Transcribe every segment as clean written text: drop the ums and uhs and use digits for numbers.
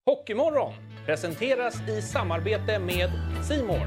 Hockeymorgon presenteras i samarbete med C More.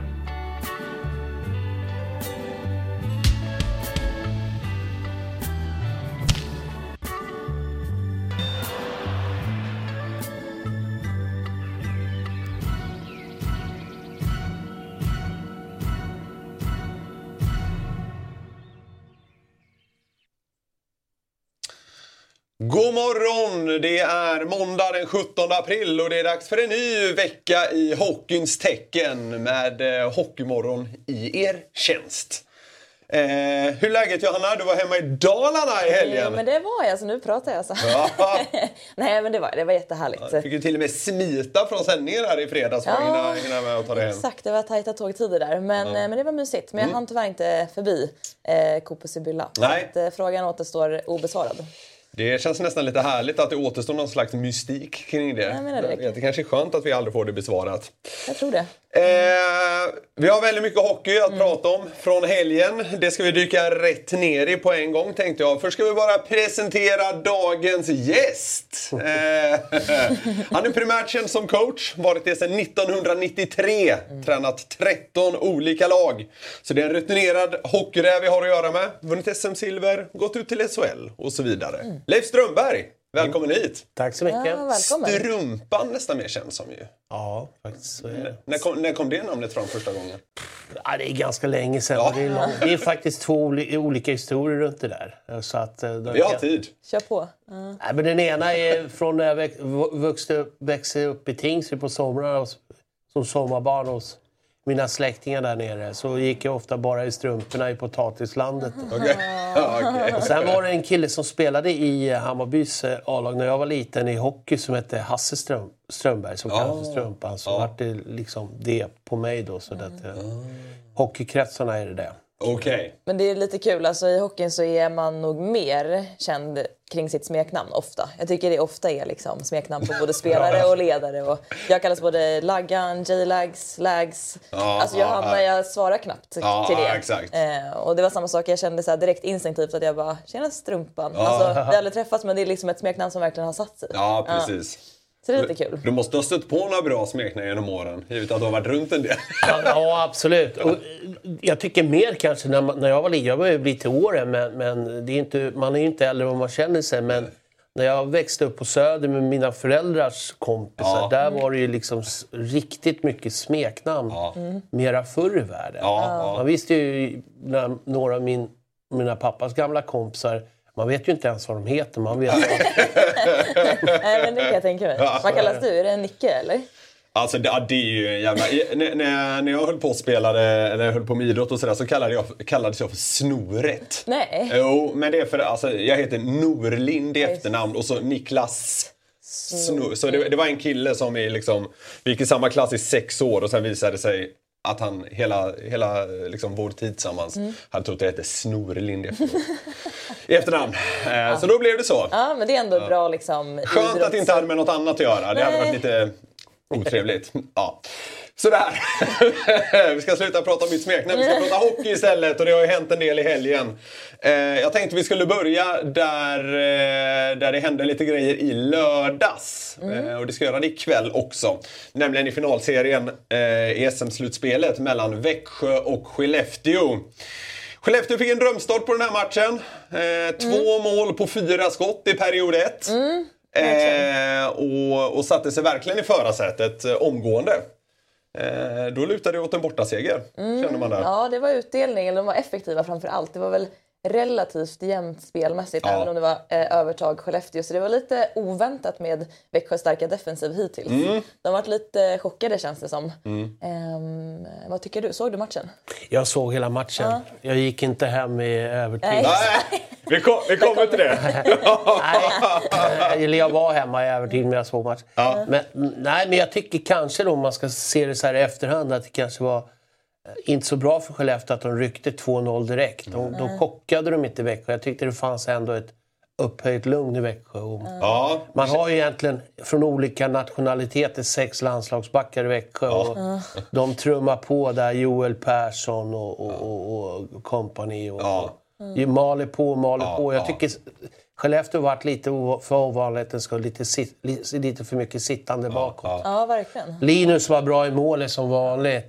God morgon! Det är måndag den 17 april och det är dags för en ny vecka i hockeyns tecken med Hockeymorgon i er tjänst. Hur är läget, Johanna? Du var hemma i Dalarna i helgen. Ja, men det var jag, så nu pratar jag så. Ja. Nej, men det var jättehärligt. Ja, fick ju till och med smita från sändningen här i fredags för att hinna med att ta det hem. Exakt, det var tajta tågtider där. Men det var mysigt. Men jag hann tyvärr inte förbi Coop och Sibylla. Nej. Så att, frågan återstår obesvarad. Det känns nästan lite härligt att det återstår någon slags mystik kring det. Det kanske är skönt att vi aldrig får det besvarat. Jag tror det. Vi har väldigt mycket hockey att prata om från helgen. Det ska vi dyka rätt ner i på en gång, tänkte jag. Först ska vi bara presentera dagens gäst. Han är primärt känd som coach. Varit det sedan 1993. Tränat 13 olika lag. Så det är en rutinerad hockeyräv vi har att göra med. Vunnit SM-silver, gått ut till SHL och så vidare. Leif Strömberg, välkommen hit. Tack så mycket. Ja, välkommen. Strumpan nästan mer känd som ju. Ja, faktiskt så är det. När kom det namnet fram första gången? Ja, det är ganska länge sedan. Ja. Det är faktiskt två olika historier runt det där. Så att, vi har tid. Kör på. Nej, men den ena är från när jag växte upp i Tingsryd på somrarna som sommarbarn hos mina släktingar där nere. Så gick jag ofta bara i strumporna i potatislandet. Okay. Och sen var det en kille som spelade i Hammarbys A-lag när jag var liten i hockey som hette Hasse Strömberg, som kallas för Strumpan. Så var det liksom det på mig då. Så att, hockeykretsarna är det. Okay. Men det är lite kul, alltså i hockeyn så är man nog mer känd kring sitt smeknamn ofta. Jag tycker det ofta är liksom smeknamn på både spelare och ledare. Och jag kallas både Laggan, J-Lags, Lags. Alltså jag svarar knappt till det. Exakt. Och det var samma sak, jag kände så här direkt instinktivt att jag bara, tjena Strumpan. Alltså vi har aldrig träffats, men det är liksom ett smeknamn som verkligen har satt sig. Ja, precis. Så det är lite kul. Du måste ha stött på några bra smekningar genom åren, givet att du har varit runt en del. Ja, absolut. Och jag tycker mer kanske när jag var liten. Jag började bli till åren, men det är inte, man är ju inte äldre vad man känner sig. Men när jag växte upp på Söder med mina föräldrars kompisar, där var det ju liksom riktigt mycket smeknamn. Mera förr i världen. Man visste ju när några av mina pappas gamla kompisar, man vet ju inte ens vad de heter. Man vet Nej, men det kan jag tänka mig. Vad kallas du? Är det en Nicke, eller? Alltså det är ju en jävla... När jag höll på att spela, eller jag höll på med idrott och sådär, så kallades jag för Snoret. Nej. Jo, men det är för... Alltså, jag heter Norlind i efternamn och så Niklas Snor. Så det var en kille som vi gick i samma klass i 6 år och sen visade sig att han hela liksom vår tid tillsammans hade trott att det hette Snorlind i efternamn. Så då blev det så. Ja, men det är ändå bra liksom... Skönt att det inte hade med något annat att göra. Det hade varit lite otrevligt. Ja. Sådär. Vi ska sluta prata om mitt smeknamn. Vi ska prata hockey istället. Och det har ju hänt en del i helgen. Jag tänkte vi skulle börja där det hände lite grejer i lördags. Och det ska göra det ikväll också. Nämligen i finalserien i SM-slutspelet mellan Växjö och Skellefteå. Skellefteå fick en drömstart på den här matchen. 2 mål på 4 skott i period 1. Och satte sig verkligen i förarsätet omgående. Då lutade det åt en bortaseger, känner man där. Ja, det var utdelningen. De var effektiva framför allt. Det var väl relativt jämnt spelmässigt, även om det var övertag Skellefteå. Så det var lite oväntat med Växjös starka defensiv hittills. De har varit lite chockade, känns det som. Vad tycker du? Såg du matchen? Jag såg hela matchen. Jag gick inte hem i övertid. Nej, vi kommer till det. Nej, jag var hemma i övertid men jag såg matchen. Men jag tycker kanske då, om man ska se det så här i efterhand, att det kanske var inte så bra för Skellefteå att de ryckte 2-0 direkt. De chockade de inte i Växjö. Jag tyckte det fanns ändå ett upphöjt lugn i Växjö. Man har ju egentligen från olika nationaliteter 6 landslagsbackar i Växjö. Och de trummar på där, Joel Persson och company. Maler på. Jag tycker Skellefteå har varit lite för ovanligt. Lite för mycket sittande bakåt. Ja, verkligen. Linus var bra i målet som vanligt.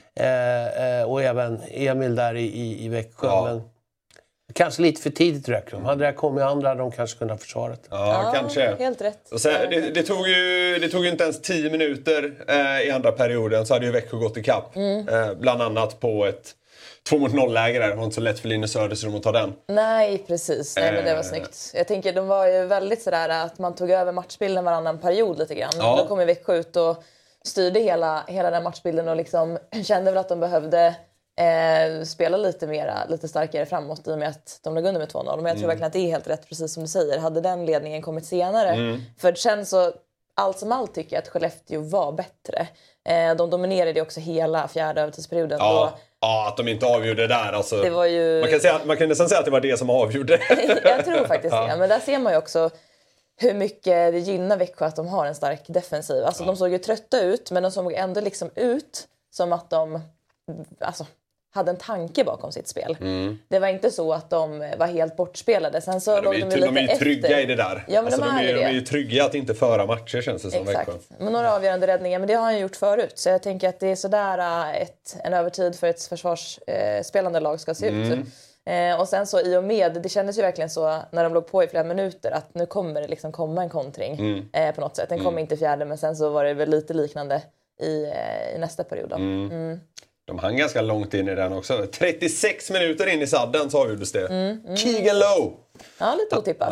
Och även Emil där i Växjö. Ja. Men kanske lite för tidigt räcker de. Hade det kommit andra, de kanske kunde ha försvarat det. Ja, kanske. Helt rätt. Och sen, det tog ju inte ens 10 minuter i andra perioden så hade ju Växjö gått ikapp. Bland annat på ett 2-0-läge där. Det var inte så lätt för Linus Söderström att ta den. Nej, precis. Nej, men det var snyggt. Jag tänker, de var ju väldigt sådär att man tog över matchbilden varannan period lite grann. Ja. Då kom ju Växjö ut och styrde hela den matchbilden och liksom kände väl att de behövde spela lite starkare framåt i och med att de låg under med 2-0. Men jag tror verkligen att det är helt rätt, precis som du säger. Hade den ledningen kommit senare. För sen så, allt som allt tycker jag att Skellefteå var bättre. De dominerade också hela fjärde övertidsperioden. Ja, att de inte avgjorde där. Alltså, Det var ju... man kan nästan säga att det var det som avgjorde. Jag tror faktiskt det. Men där ser man ju också hur mycket det gynnar Växjö att de har en stark defensiv. Alltså de såg ju trötta ut, men de såg ändå liksom ut som att de hade en tanke bakom sitt spel. Det var inte så att de var helt bortspelade. Sen så de är ju trygga i det där. Ja, men alltså, de är ju trygga att inte föra matcher, känns det som. Exakt. Växjö. Men några avgörande räddningar, men det har han gjort förut. Så jag tänker att det är sådär en övertid för ett försvarsspelande lag ska se ut. Och sen så i och med, det kändes ju verkligen så när de låg på i flera minuter att nu kommer det liksom komma en kontring på något sätt. Den kom inte i fjärde, men sen så var det väl lite liknande i nästa period då. De hann ganska långt in i den också. 36 minuter in i sadden så avgjordes det. Keegan Lowe. Ja, lite otippat.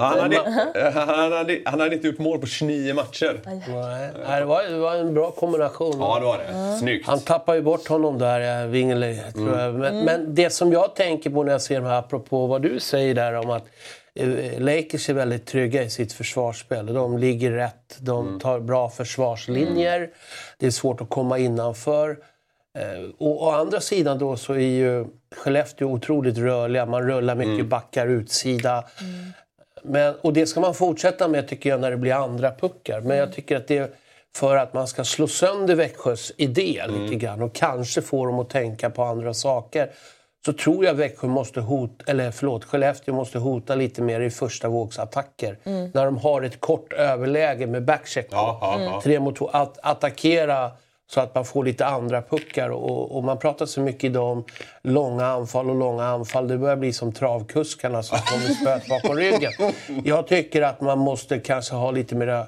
Han hade inte gjort mål på 29 matcher. Nej, det var en bra kombination. Ja, det var det. Snyggt. Han tappar ju bort honom där, Wingerli, tror jag. Men det som jag tänker på när jag ser de här, apropå vad du säger där om att Lakers är väldigt trygga i sitt försvarsspel. De ligger rätt, de tar bra försvarslinjer. Det är svårt att komma innanför. Och å andra sidan då så är ju Skellefteå otroligt rörliga. Man rullar mycket backar utsida. Och det ska man fortsätta med tycker jag när det blir andra puckar. Men jag tycker att det är för att man ska slå sönder Växjös idé lite grann. Och kanske få dem att tänka på andra saker. Så tror jag Växjö måste Skellefteå måste hota lite mer i första vågsattacker. När de har ett kort överläge med backcheck. 3 mot 2. Att attackera så att man får lite andra puckar. Och man pratar så mycket idag om långa anfall. Det börjar bli som travkuskarna som kommer spöt bakom ryggen. Jag tycker att man måste kanske ha lite mer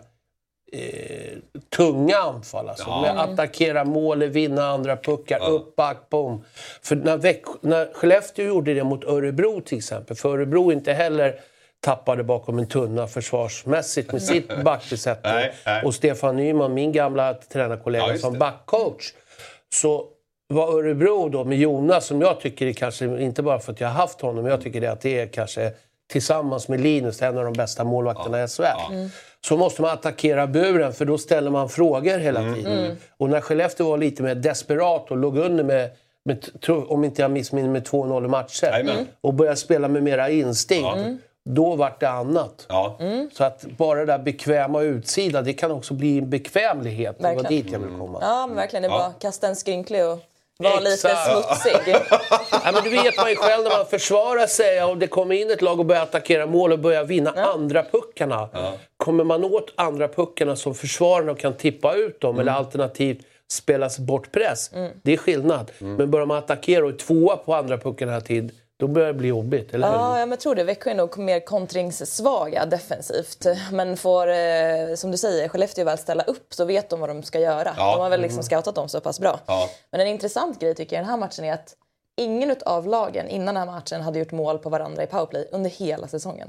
tunga anfall. Alltså, med attackera mål, vinna andra puckar, upp, back, boom. För när Skellefteå gjorde det mot Örebro till exempel. För Örebro inte heller tappade bakom en tunna försvarsmässigt med sitt backbesättning. Och Stefan Nyman, min gamla tränarkollega som backcoach. Så var Örebro då med Jonas, som jag tycker är kanske, inte bara för att jag har haft honom, men jag tycker att det är kanske tillsammans med Linus en av de bästa målvakterna i SHL. Så måste man attackera buren, för då ställer man frågor hela tiden. Och när Skellefteå var lite mer desperat och låg under med om inte jag missminner med 2-0 i matcher och började spela med mera instinkt, då var det annat. Så att bara det där bekväma utsida, det kan också bli en bekvämlighet. Det var dit jag vill komma. Ja, men verkligen. Det var kasta en skrynklig och vara lite smutsig. Ja, men du vet man ju själv när man försvarar sig och det kommer in ett lag och börjar attackera mål och börjar vinna andra puckarna. Kommer man åt andra puckarna som försvararna och kan tippa ut dem eller alternativt spelas bort press. Det är skillnad. Men börjar man attackera och är tvåa på andra puckarna här tid, då börjar det bli jobbigt, eller hur? Ja, men jag tror det. Växjö är nog mer kontringssvaga defensivt. Men får, som du säger, Skellefteå väl ställa upp så vet de vad de ska göra. De har väl liksom scoutat dem så pass bra. Men en intressant grej tycker jag i den här matchen är att ingen av lagen innan den här matchen hade gjort mål på varandra i powerplay under hela säsongen.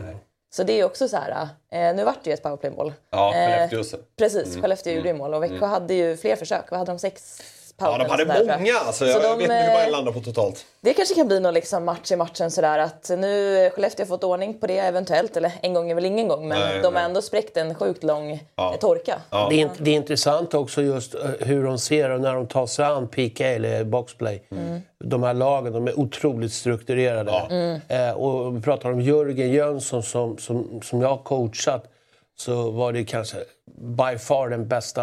Så det är också så här, nu vart det ju ett powerplay-mål. Skellefteå. Precis, Skellefteå gjorde ju mål och Växjö hade ju fler försök. Vad hade de? 6 powerplay? Ja, de hade många. Alltså, jag vet inte hur man landar på totalt. Det kanske kan bli någon liksom match i matchen sådär att nu Skellefteå har fått ordning på det eventuellt. Eller en gång är väl ingen gång, men de har ändå spräckt en sjukt lång torka. Det är intressant också just hur de ser och när de tar sig an PK eller boxplay. De här lagen, de är otroligt strukturerade. Och vi pratar om Jörgen Jönsson som jag har coachat, så var det kanske by far den bästa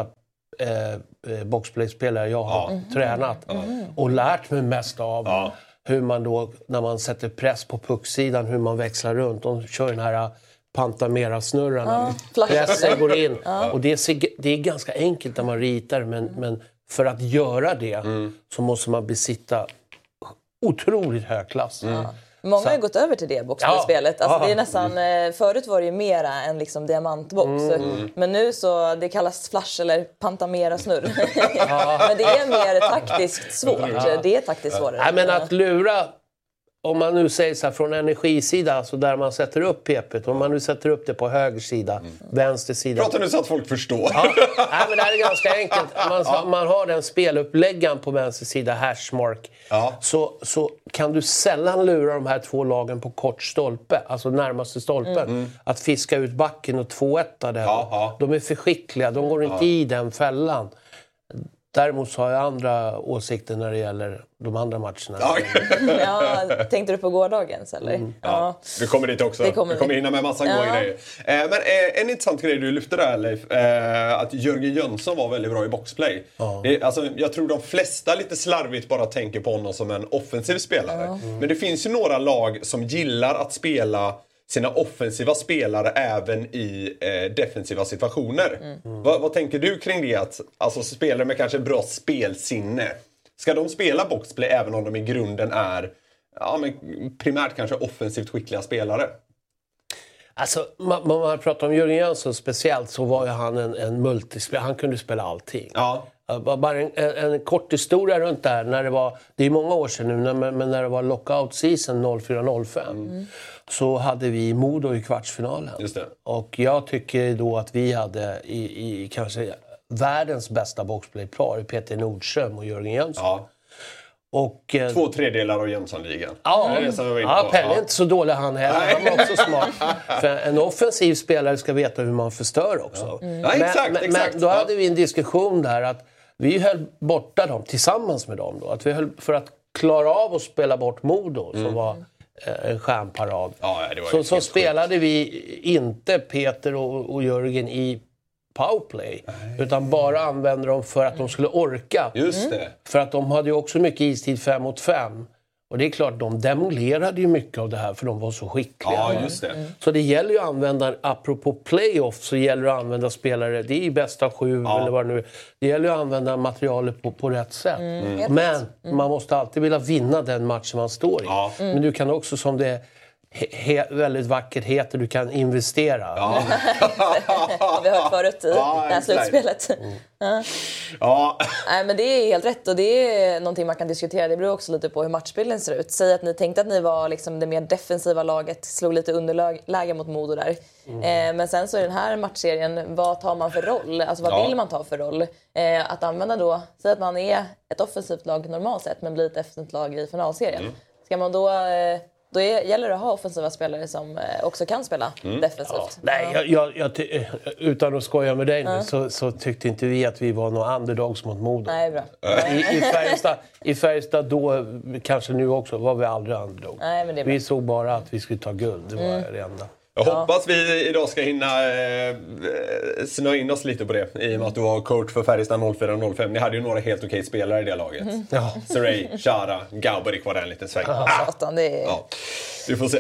boxplay-spelare jag har tränat och lärt mig mest av. Hur man då, när man sätter press på pucksidan, hur man växlar runt. De kör den här Pantamera-snurrarna. Pressen går in. Och det är ganska enkelt när man ritar, men för att göra det så måste man besitta otroligt hög klass. Många har ju gått över till det boxplayspelet. Alltså det är nästan, förut var det ju mera en liksom diamantbox. Men nu så, det kallas flash eller pantamera-snurr. Men det är mer taktiskt svårt. Det är taktiskt svårare. Nej, men att lura, om man nu säger så här, från energisida, alltså där man sätter upp PP:t, om man nu sätter upp det på höger sida, vänster sida. Pratar nu så att folk förstår. Nej, men det här är ganska enkelt. Man har den speluppläggaren på vänster sida, hashmark. Så kan du sällan lura de här två lagen på kort stolpe, alltså närmaste stolpen. Att fiska ut backen och 2-1 där. De är för skickliga, de går inte i den fällan. Däremot så har jag andra åsikter när det gäller de andra matcherna. Tänkte du på gårdagens eller? Vi kommer dit också. Vi kommer hinna med massa goda grejer. Men en intressant grej du lyfte där, Leif, att Jörgen Jönsson var väldigt bra i boxplay. Alltså, jag tror de flesta lite slarvigt bara tänker på honom som en offensiv spelare. Men det finns ju några lag som gillar att spela sina offensiva spelare även i defensiva situationer. Vad tänker du kring det? Att, alltså spelare med kanske bra spelsinne, ska de spela boxplay även om de i grunden är men primärt kanske offensivt skickliga spelare? Alltså, man pratar om Jörgen Jönsson speciellt, så var ju han en multispelare. Han kunde spela allting. Bara en kort historia runt det här. När det är många år sedan nu, men när det var lockout season 04-05 så hade vi Modo i kvartsfinalen. Just det. Och jag tycker då att vi hade i kanske världens bästa boxplay-par, Peter Nordström och Jörgen Jönsson. Och 2/3 av Jönssonligan. Pelle är inte så dålig han heller. Han var också smart. För en offensiv spelare ska veta hur man förstör också. Exakt. Men då hade vi en diskussion där att vi höll borta dem tillsammans med dem då. Att vi höll, för att klara av att spela bort Modo som var en stjärnparad. Så spelade vi inte Peter och Jörgen i powerplay, utan bara använde dem för att de skulle orka. Just det. För att de hade ju också mycket istid 5 mot 5. Och det är klart, de demolerade ju mycket av det här för de var så skickliga. Just det. Så det gäller ju att använda, apropå playoff, så gäller det att använda spelare, det är ju bästa 7 eller vad det nu är. Det gäller ju att använda materialet på rätt sätt. Men man måste alltid vilja vinna den matchen man står i. Men du kan också, som det väldigt vackert heter, du kan investera. Har vi hört förut i det här slutspelet. Nej, men det är helt rätt, och det är någonting man kan diskutera. Det beror också lite på hur matchbilden ser ut. Säg att ni tänkte att ni var liksom det mer defensiva laget, slog lite underläge mot Modo där. Men sen så i den här matchserien, vad tar man för roll? Alltså vad vill man ta för roll? Att använda då, säg att man är ett offensivt lag normalt sett, men blir ett defensivt lag i finalserien. Ska man då gäller det att ha offensiva spelare som också kan spela defensivt. Nej, jag utan att skoja med dig nu, så tyckte inte vi att vi var några underdogs mot Modo. Nej, bra. I Färjestad då, kanske nu också, var vi aldrig underdog. Nej, men det är bra. Vi såg bara att vi skulle ta guld, det var det enda. Jag hoppas vi idag ska hinna snöa in oss lite på det. I och med att du var coach för Färjestad 04-05. Ni hade ju några helt okej spelare i det laget. Saray, Chara, Gauberik var där en liten sväng. Du får se.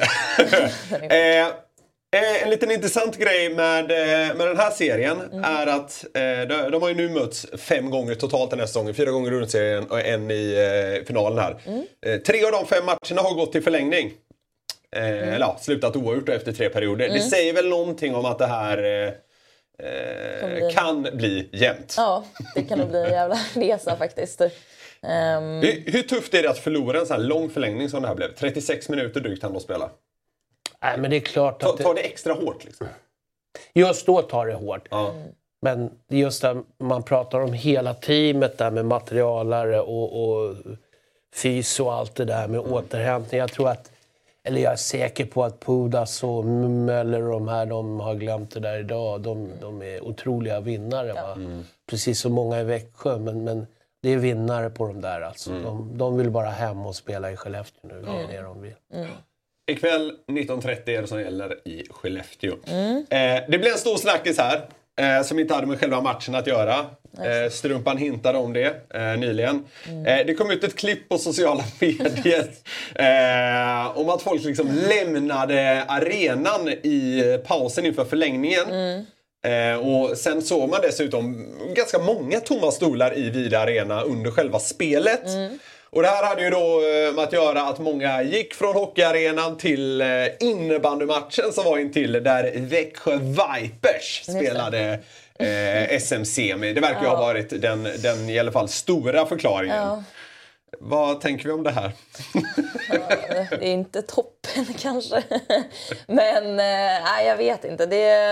En liten intressant grej med den här serien är att de har ju nu mötts 5 gånger totalt den här säsongen. 4 gånger i grundserien och 1 i finalen här. 3 av de 5 matcherna har gått till förlängning. Eller slutat oavgjort efter 3 perioder. Det säger väl någonting om att det här kan bli jämnt. Ja, det kan nog bli en jävla resa faktiskt. Hur tufft är det att förlora en sån här lång förlängning som det här blev? 36 minuter drygt han då spela. Nej, men det är klart att tar det extra hårt liksom? Just då tar det hårt. Men just där man pratar om hela teamet där med materialare och fys och allt det där med återhämtning. Jag tror att, eller jag är säker på att Pudas och Möller och de här, de har glömt det där idag. De är otroliga vinnare. Va? Precis som många i Växjö, men det är vinnare på de där. Alltså. De vill bara hem och spela i Skellefteå nu. Det är det de vill. Ikväll 19.30 är det som gäller i Skellefteå. Det blir en stor snackis här. som inte hade med själva matchen att göra. Strumpan hintade om det nyligen. Det kom ut ett klipp på sociala medier om att folk liksom lämnade arenan i pausen inför förlängningen. Och sen såg man dessutom ganska många tomma stolar i Vida Arena under själva spelet. Och det här hade ju då med att göra att många gick från hockeyarenan till innebandymatchen som var intill där Växjö Vipers spelade SM-semi. Det verkar ju ha varit den i alla fall stora förklaringen. Vad tänker vi om det här? Det är inte toppen kanske. Men nej, jag vet inte.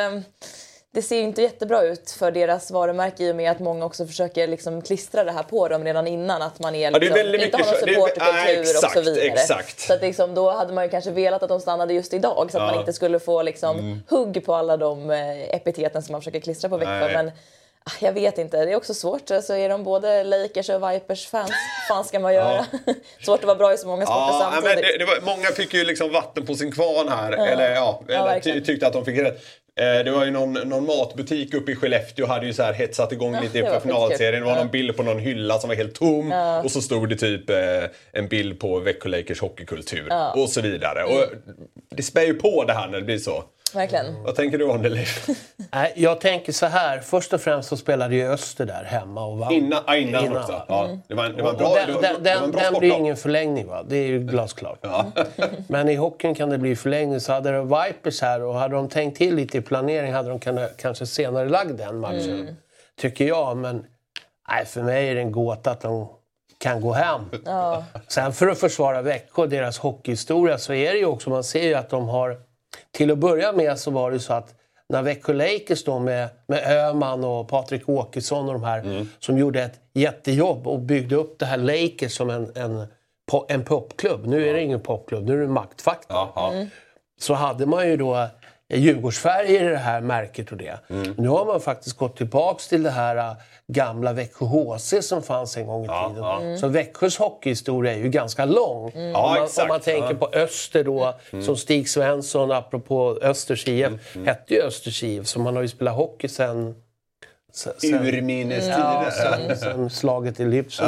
Det ser inte jättebra ut för deras varumärke i och med att många också försöker liksom klistra det här på dem redan innan. Att man är liksom, inte har någon supporterkultur och så vidare. Exakt. Så att liksom, då hade man ju kanske velat att de stannade just idag. Så att man inte skulle få liksom, hugg på alla de epiteten som man försöker klistra på Växjö. Men jag vet inte, det är också svårt. Så är de både Lakers och Vipers fans. Vad ska man göra? Svårt att vara bra i så många sporter samtidigt. Men det var, många fick ju liksom vatten på sin kvarn här. Eller tyckte att de fick rätt. Det var ju någon matbutik uppe i Skellefteå hade ju så här hetsat igång lite inför finalserien. Det var någon bild på någon hylla som var helt tom. Och så stod det typ en bild på Växjö Lakers hockeykultur. Och så vidare. Och det spär ju på det här när det blir så. Verkligen. Vad tänker du om det, Leif? Jag tänker så här. Först och främst så spelade ju Öster där hemma och vann. Innan också. Ja. Det var en bra Den blir ingen förlängning, va? Det är ju glasklart. Men i hockeyn kan det bli förlängning. Så hade det Vipers här och hade de tänkt till lite i planering hade de kanske senare lagt den matchen. Tycker jag. Men nej, för mig är det en gåta att de kan gå hem. Sen för att försvara Växjö och deras hockeyhistoria så är det ju också, man ser ju att de har, till att börja med så var det så att när Växjö Lakers då med Öhman och Patrik Åkesson och de här som gjorde ett jättejobb och byggde upp det här Lakers som en popklubb. Nu är det ingen popklubb, nu är det en maktfaktor. Så hade man ju då Djurgårdsfärger i det här märket och det. Nu har man faktiskt gått tillbaks till det här gamla Växjö HC som fanns en gång i tiden. Så Växjös hockeyhistoria är ju ganska lång. Om man tänker på Öster då, som Stig Svensson, apropå Östers IF, hette ju Östers IF, så man har ju spelat hockey sen urminnes tider. Sen slaget i Lipsen.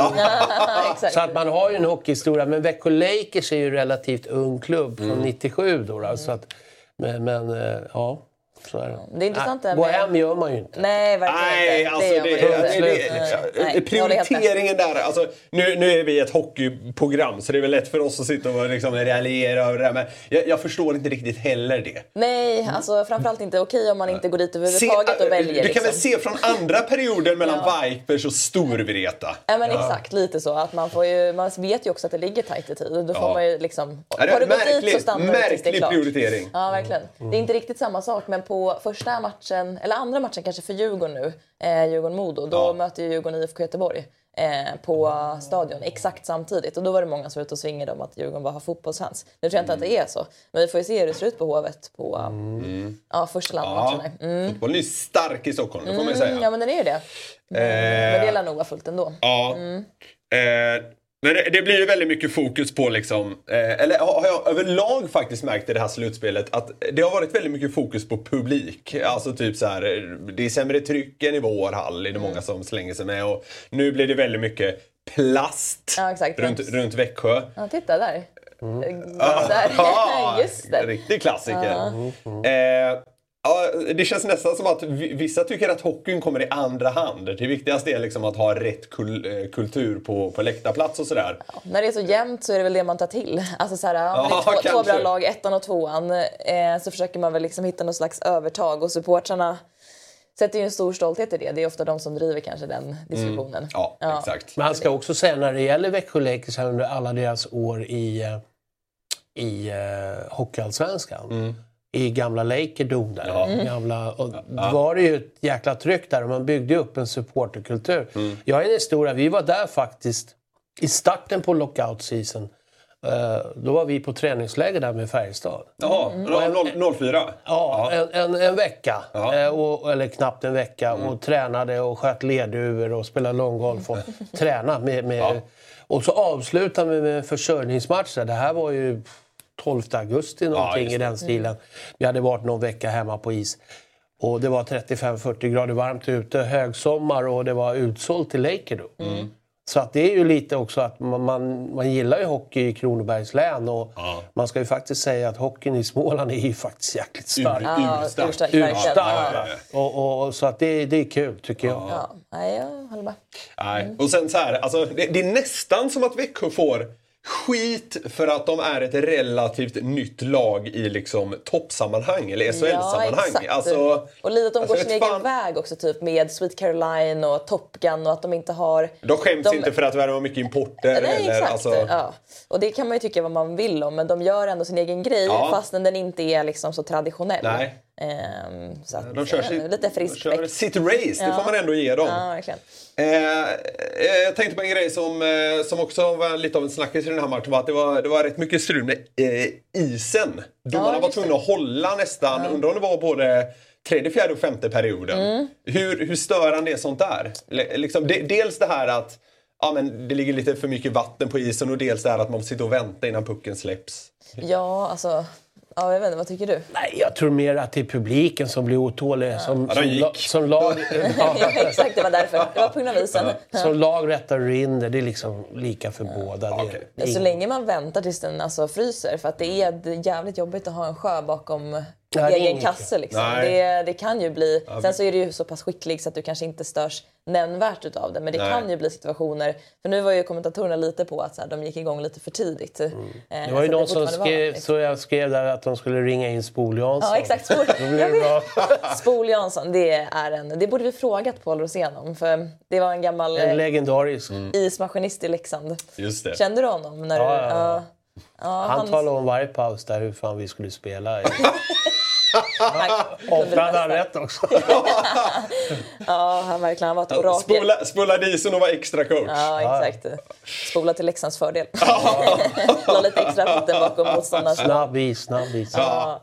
Så att man har ju en hockeyhistoria, men Växjö Lakers är ju relativt ung klubb från 97 då. Så att, men ja, så är det. Det är intressant det här gå hem gör man ju inte. Nej, verkligen inte. Prioriteringen där, alltså, nu är vi ett hockeyprogram så det är väl lätt för oss att sitta och liksom raljera över det här, men jag förstår inte riktigt heller det. Nej, alltså framförallt inte okej om man inte går dit överhuvudtaget och väljer. Du kan väl se från andra perioder mellan Vipers och Storvreta. Ja, men exakt, lite så. Att man vet ju också att det ligger tajt i tid. Då får man ju liksom, har du gått dit så stannar du tills det är klart. Prioritering. Ja, verkligen. Det är inte riktigt samma sak, men på första matchen, eller andra matchen kanske för Djurgården nu, Djurgården-Modo, då möter ju Djurgården IFK Göteborg på stadion exakt samtidigt. Och då var det många som var ute och svingade om att Djurgården bara har fotbollsfans. Nu tror jag inte att det är så. Men vi får ju se hur det ser ut på Hovet på första landmatcherna. Fotbollen är stark i Stockholm, det får man ju säga. Ja, men den är ju det. Men det lär nog vara fullt ändå. Men det blir ju väldigt mycket fokus på liksom, eller har jag överlag faktiskt märkt i det här slutspelet att det har varit väldigt mycket fokus på publik. Alltså typ så här, det är sämre tryck än i vår hall, är det många som slänger sig med, och nu blir det väldigt mycket plast runt Växjö. Ja, titta där. Just det. Riktig klassiker. Det känns nästan som att vissa tycker att hockeyn kommer i andra hand. Det viktigaste är liksom att ha rätt kultur på läktarplats och sådär. Ja, när det är så jämnt så är det väl det man tar till. Alltså så här, två bra lag, 1:an och 2:an, så försöker man väl liksom hitta någon slags övertag, och supportrarna sätter ju en stor stolthet i det. Det är ofta de som driver kanske den diskussionen. Ja, exakt. Man ska också säga när det gäller Växjö Lakers under alla deras år i Hockeyallsvenskan. I gamla Lakerdom där. Var det ju ett jäkla tryck där och man byggde upp en supporterkultur. Jag är en historia, vi var där faktiskt i starten på lockout season. Då var vi på träningsläger där med Färjestad. Ja, 04. Ja, en vecka. Eller knappt en vecka. Och tränade och sköt leduvor och spelade långgolf och tränade med. Och så avslutade vi med försörjningsmatcher. Det här var ju 12 augusti någonting i den stilen. Vi hade varit någon vecka hemma på is. Och det var 35-40 grader varmt ute, högsommar och det var utsålt till Laker då. Så att det är ju lite också att man gillar ju hockey i Kronobergs län och man ska ju faktiskt säga att hockeyn i Småland är ju faktiskt jäkligt stark. Urstark. Och så att det är kul tycker jag. Ja, nej, jag håller med. Nej. Och sen så här, alltså, det är nästan som att Växjö får skit för att de är ett relativt nytt lag i liksom toppsammanhang eller SHL-sammanhang. Ja, alltså, och lite att de går sin egen väg också typ med Sweet Caroline och Top Gun och att de inte har... De skäms inte för att värva mycket importer. Nej, eller, exakt. alltså... Ja. Och det kan man ju tycka vad man vill om, men de gör ändå sin egen grej fast den inte är liksom så traditionell. Nej. Så att, de kör lite frisk kör city race, det får man ändå ge dem. Ja, verkligen. Jag tänkte på en grej som också var lite av en snackis i den här matchen, var att det var rätt mycket strul med isen. Domarna var tvungna att hålla nästan, undrar om det var både tredje, fjärde och femte perioden. Hur störande är sånt där? Liksom, dels det här att men det ligger lite för mycket vatten på isen och dels det här att man sitter och väntar innan pucken släpps. Ja, alltså... Ja, jag vet inte, vad tycker du? Nej, jag tror mer att det är publiken som blir otålig. Som lag... Exakt, det var därför. Det var på grund av isen. Som lag rättar in det är liksom lika för båda. Okay. Så länge man väntar tills den fryser, för att det är jävligt jobbigt att ha en sjö bakom egen kasse. Liksom. Det kan ju bli... Sen så är det ju så pass skicklig så att du kanske inte störs nämnvärt utav det. Men det kan ju bli situationer... För nu var ju kommentatorerna lite på att så här, de gick igång lite för tidigt. Det var ju någon som skrev där att de skulle ringa in Spol Jansson. Ja, exakt. Spol Jansson, det borde vi frågat Paul Rosén om. För det var en gammal... En legendarisk. Ismaskinist i Leksand. Just det. Kände du honom? När han talade om varje paus där hur fan vi skulle spela. Ofta hade han rätt också. Ja, han verkligen var ett orakel. Spola isen och var extra coach. Ja, exakt. Spola till Leksands fördel. La lite extra vatten bakom motståndarna. Snabbis. Ja.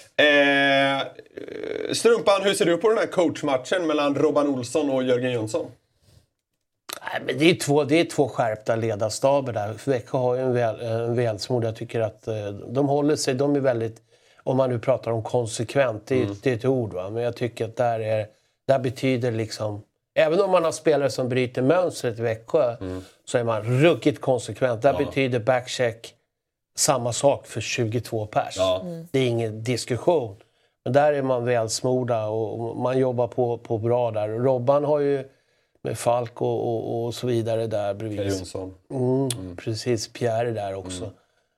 Strumpan, hur ser du på den här coachmatchen mellan Robban Olsson och Jörgen Jönsson? Nej, men det är två skärpta ledarstaber där. Växjö har ju en välsmord. Jag tycker att de håller sig, de är väldigt, om man nu pratar om konsekvent, det är ett ord va. Men jag tycker att där betyder liksom, även om man har spelare som bryter mönstret i Växjö så är man ruggigt konsekvent. Där betyder backcheck samma sak för 22 pers. Det är ingen diskussion. Men där är man välsmorda och man jobbar på bra där. Robban har ju med Falk och så vidare där bredvid. Precis, Pierre där också.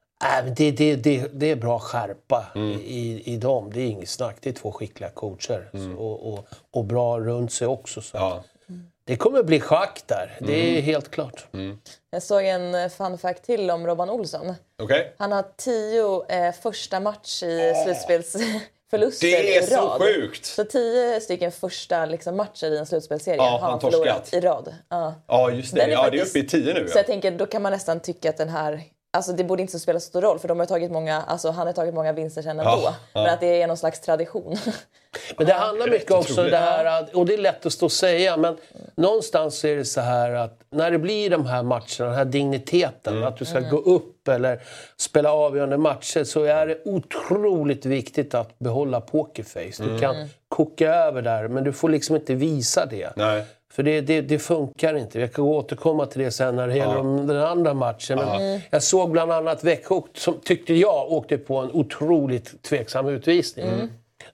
Det är bra skärpa i dem. Det är inget snack. Det är två skickliga coacher. Och bra runt sig också. Så. Det kommer bli schack där. Det är helt klart. Jag såg en fun fact till om Robban Olsson. Okay. Han har 10 första match i slutspelsförluster i rad. Det är så sjukt! Så 10 stycken första liksom, matcher i en slutspelsserie har han förlorat i rad. Ja, just det. Det är uppe i 10 nu. Så jag tänker, då kan man nästan tycka att den här... Alltså det borde inte spela så stor roll för de har tagit många, alltså han har tagit många vinster sedan ändå. Men att det är någon slags tradition. Men det handlar mycket också det här, och det är lätt att stå och säga, men någonstans är det så här att när det blir de här matcherna, den här digniteten, att du ska gå upp eller spela avgörande matcher, så är det otroligt viktigt att behålla pokerface. Du kan koka över där, men du får liksom inte visa det. Nej. För det funkar inte. Jag kan återkomma till det sen när det gäller den andra matchen. Men jag såg bland annat Växjö som tyckte jag åkte på en otroligt tveksam utvisning.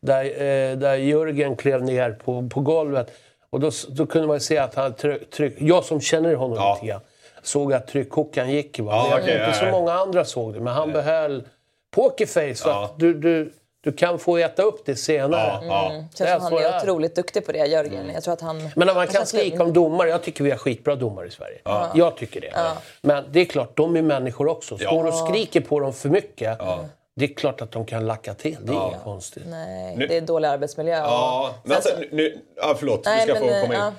Där Jörgen klev ner på golvet. Och då kunde man se att han jag som känner honom lite grann, såg att tryckkockan gick. Inte så många andra såg det. Men han behöll pokerface. Så att du kan få äta upp det senare. Känns som han är otroligt duktig på det, Jörgen. Jag tror att han... Men när man kan skrika om domare, jag tycker vi har skitbra domare i Sverige. Jag tycker det. Men det är klart, de är människor också. Står och skriker på dem för mycket. Det är klart att de kan lacka till. Det är inget konstigt. Nej, det är dålig arbetsmiljö. Men alltså, förlåt, du ska få komma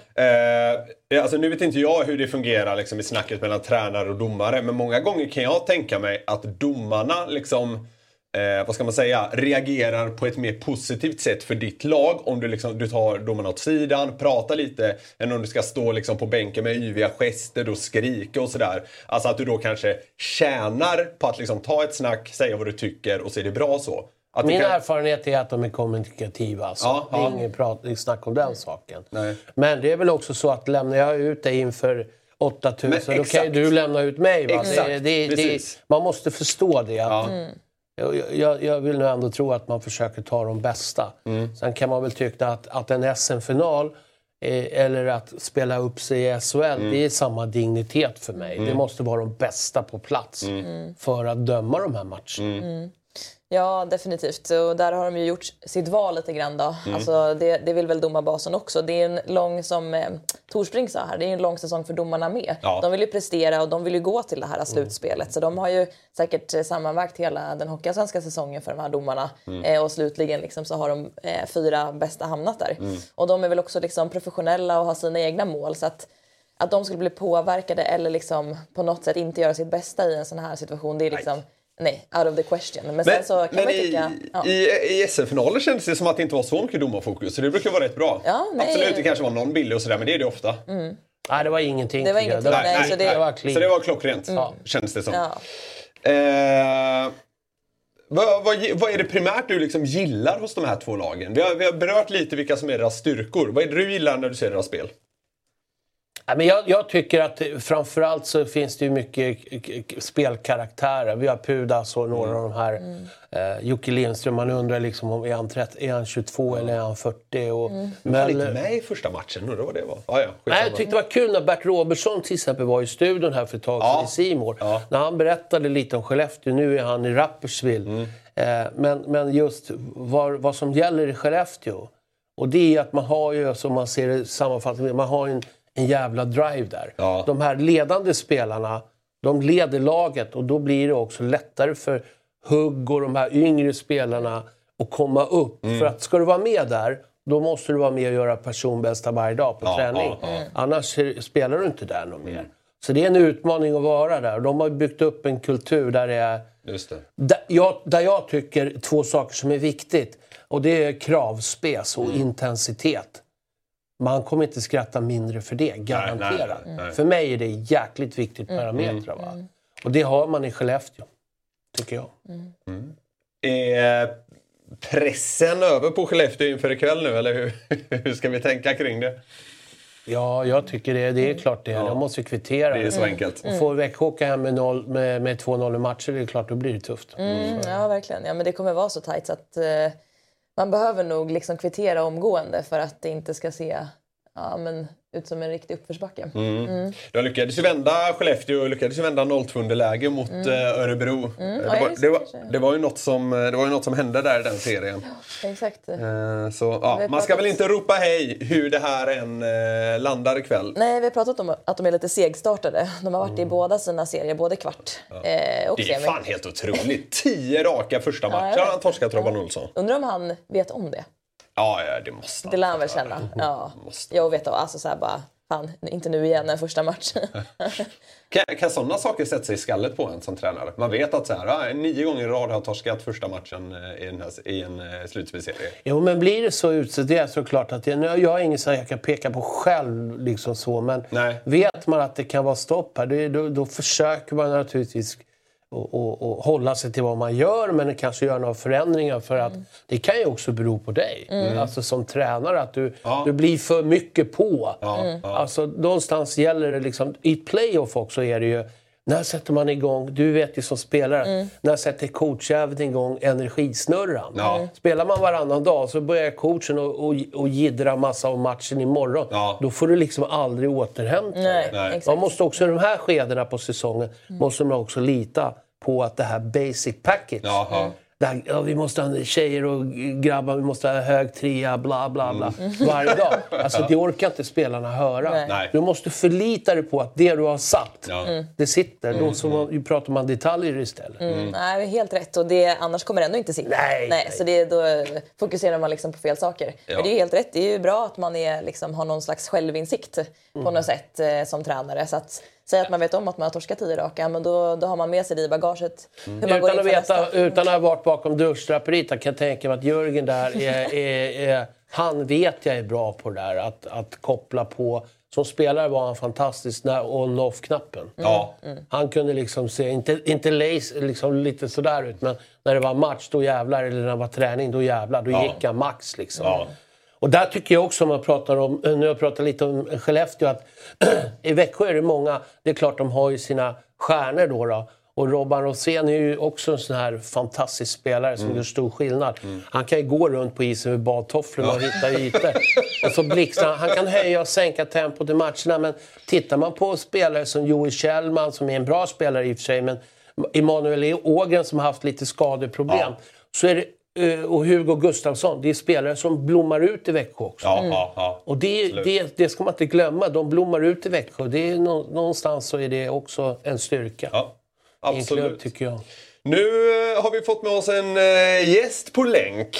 in. Alltså, nu vet inte jag hur det fungerar liksom, i snacket mellan tränare och domare. Men många gånger kan jag tänka mig att domarna liksom... vad ska man säga, reagerar på ett mer positivt sätt för ditt lag om du tar domarna åt sidan, pratar lite, än om du ska stå liksom på bänken med yviga gester och skrika och sådär. Alltså att du då kanske tjänar på att liksom ta ett snack, säga vad du tycker och så är det bra så. Min erfarenhet är att de är kommunikativa. Alltså. Det är ingen snack om den saken. Nej. Men det är väl också så att lämnar jag ut dig inför 8000, då kan ju du lämna ut mig. Va? Man måste förstå det. Jag vill nog ändå tro att man försöker ta de bästa. Sen kan man väl tycka att en SM-final eller att spela upp sig i SHL, det är samma dignitet för mig. Det måste vara de bästa på plats för att döma de här matcherna. Ja, definitivt. Och där har de ju gjort sitt val lite grann då. Alltså, det vill väl domarbasen också. Det är en lång, som Torspring sa här, det är en lång säsong för domarna med. Ja. De vill ju prestera och de vill ju gå till det här slutspelet. Så de har ju säkert sammanvägt hela den hockeyallsvenska säsongen för de här domarna. Och slutligen liksom så har de 4 bästa hamnat där. Och de är väl också liksom professionella och har sina egna mål. Så att de skulle bli påverkade eller liksom på något sätt inte göra sitt bästa i en sån här situation, det är liksom... Nej, out of the question. Men sen så kan man tycka... I SM-finaler kändes det som att det inte var så mycket domarfokus. Så det brukar vara rätt bra. Ja, absolut, det kanske var någon billig och sådär, men det är det ofta. Nej, det var ingenting. Det var ingenting. Så det var klockrent, känns det som. Ja. Vad är det primärt du liksom gillar hos de här 2 lagen? Vi har berört lite vilka som är deras styrkor. Vad är det du gillar när du ser deras spel? Men jag tycker att framförallt så finns det ju mycket spelkaraktärer. Vi har Pudas och några av de här. Jocke Lindström, man undrar liksom om är han 22 eller är han 40? Och han var inte med i första matchen, undrar vad det var. Nej, jag tyckte det var kul när Bert Robertsson till exempel var i studion här för ett tag sedan i Simor. När han berättade lite om Skellefteå, nu är han i Rapperswil. Men just vad som gäller i Skellefteå. Och det är att man har ju, som man ser det sammanfattningsvis, man har en jävla drive där. Ja. De här ledande spelarna, de leder laget och då blir det också lättare för Hugg och de här yngre spelarna att komma upp. För att ska du vara med där, då måste du vara med och göra personbästa varje dag på träning. Annars spelar du inte där någon mer. Så det är en utmaning att vara där. De har byggt upp en kultur där det är... Just det. Där jag tycker 2 saker som är viktigt. Och det är kravspec och intensitet. Man kommer inte skratta mindre för det, garanterat. Nej. För mig är det jäkligt viktigt parametrar. Va? Och det har man i Skellefteå, tycker jag. Är pressen över på Skellefteå inför ikväll nu, eller hur ska vi tänka kring det? Ja, jag tycker det är klart det. De måste kvittera. Det är så enkelt. Och får Växjö hem med 2-0 i matcher, det är klart, då blir det tufft. Ja, verkligen. Ja, men det kommer vara så tajt så att man behöver nog liksom kvittera omgående för att det inte ska se ut som en riktig uppförsbacke. De lyckades ju vända Skellefteå och lyckades ju vända 0-2-läge mot Örebro. Det var ju något som hände där i den serien. Ja, exakt. Man ska väl inte ropa hej hur det här än landar ikväll. Nej, vi har pratat om att de är lite segstartade. De har varit i båda sina serier, både kvart och det är fan helt otroligt. 10 raka första matcher har han torskat, Robban Olsson. Undrar om han vet om det. Ja, det måste han. Det lär han väl känna. Ja. Jag vet alltså så här bara, fan, inte nu igen, den första matchen. Kan sådana saker sätta sig i skallet på en som tränare? Man vet att så här, 9 gånger i rad har torskat första matchen i en slutspelsserie. Jo, men blir det så utsett, det är såklart att jag har inget så jag kan peka på själv liksom så, men vet man att det kan vara stopp här, då försöker man naturligtvis och hålla sig till vad man gör, men kanske göra några förändringar, för att det kan ju också bero på dig. Alltså som tränare att du blir för mycket på. Alltså någonstans gäller det liksom, i playoff också är det ju, när sätter man igång, du vet ju som spelare, när sätter coachjäveln igång energisnurran. Spelar man varannan dag så börjar coachen och jiddra massa om matchen imorgon. Då får du liksom aldrig återhämta dig. Man måste också i de här skedena på säsongen måste man också lita på att det här basic package. Vi måste ha tjejer och grabbar, vi måste ha hög trea, bla bla bla, varje dag. Alltså det orkar inte spelarna höra. Nej. Du måste förlita dig på att det du har satt, det sitter. Då så pratar man detaljer istället. Nej, helt rätt. Och annars kommer det ändå inte sitta. Nej. Så då fokuserar man liksom på fel saker. Men det är helt rätt. Det är ju bra att man har någon slags självinsikt på något sätt som tränare. Så att säga att man vet om att man har torskat 10 raka, men då har man med sig det i bagaget. Hur man går utan att ha varit bakom duschdraperiet kan jag tänka mig att Jörgen där han vet jag är bra på det där. Att koppla på som spelare var han fantastisk när on-off-knappen. Ja. Han kunde liksom se, inte liksom lite sådär ut, men när det var match då jävlar, eller när det var träning då jävlar, då gick han max liksom. Ja. Och där tycker jag också, om man pratar om, nu har jag pratat lite om Skellefteå, att i Växjö är det många, det är klart de har ju sina stjärnor då. Och Robban Rosén är ju också en sån här fantastisk spelare som gör stor skillnad. Han kan ju gå runt på isen med badtofflorna och hitta ytor. Och så blixtar han kan höja och sänka tempot i matcherna. Men tittar man på spelare som Joel Kjellman, som är en bra spelare i och för sig, men Emanuel Ågren som har haft lite skadeproblem, så är det, och Hugo Gustafsson, det är spelare som blommar ut i Växjö också. Och det ska man inte glömma, de blommar ut i Växjö. Det är någonstans så är det också en styrka. Ja. Absolut. Klubb, tycker jag. Nu har vi fått med oss en gäst på länk.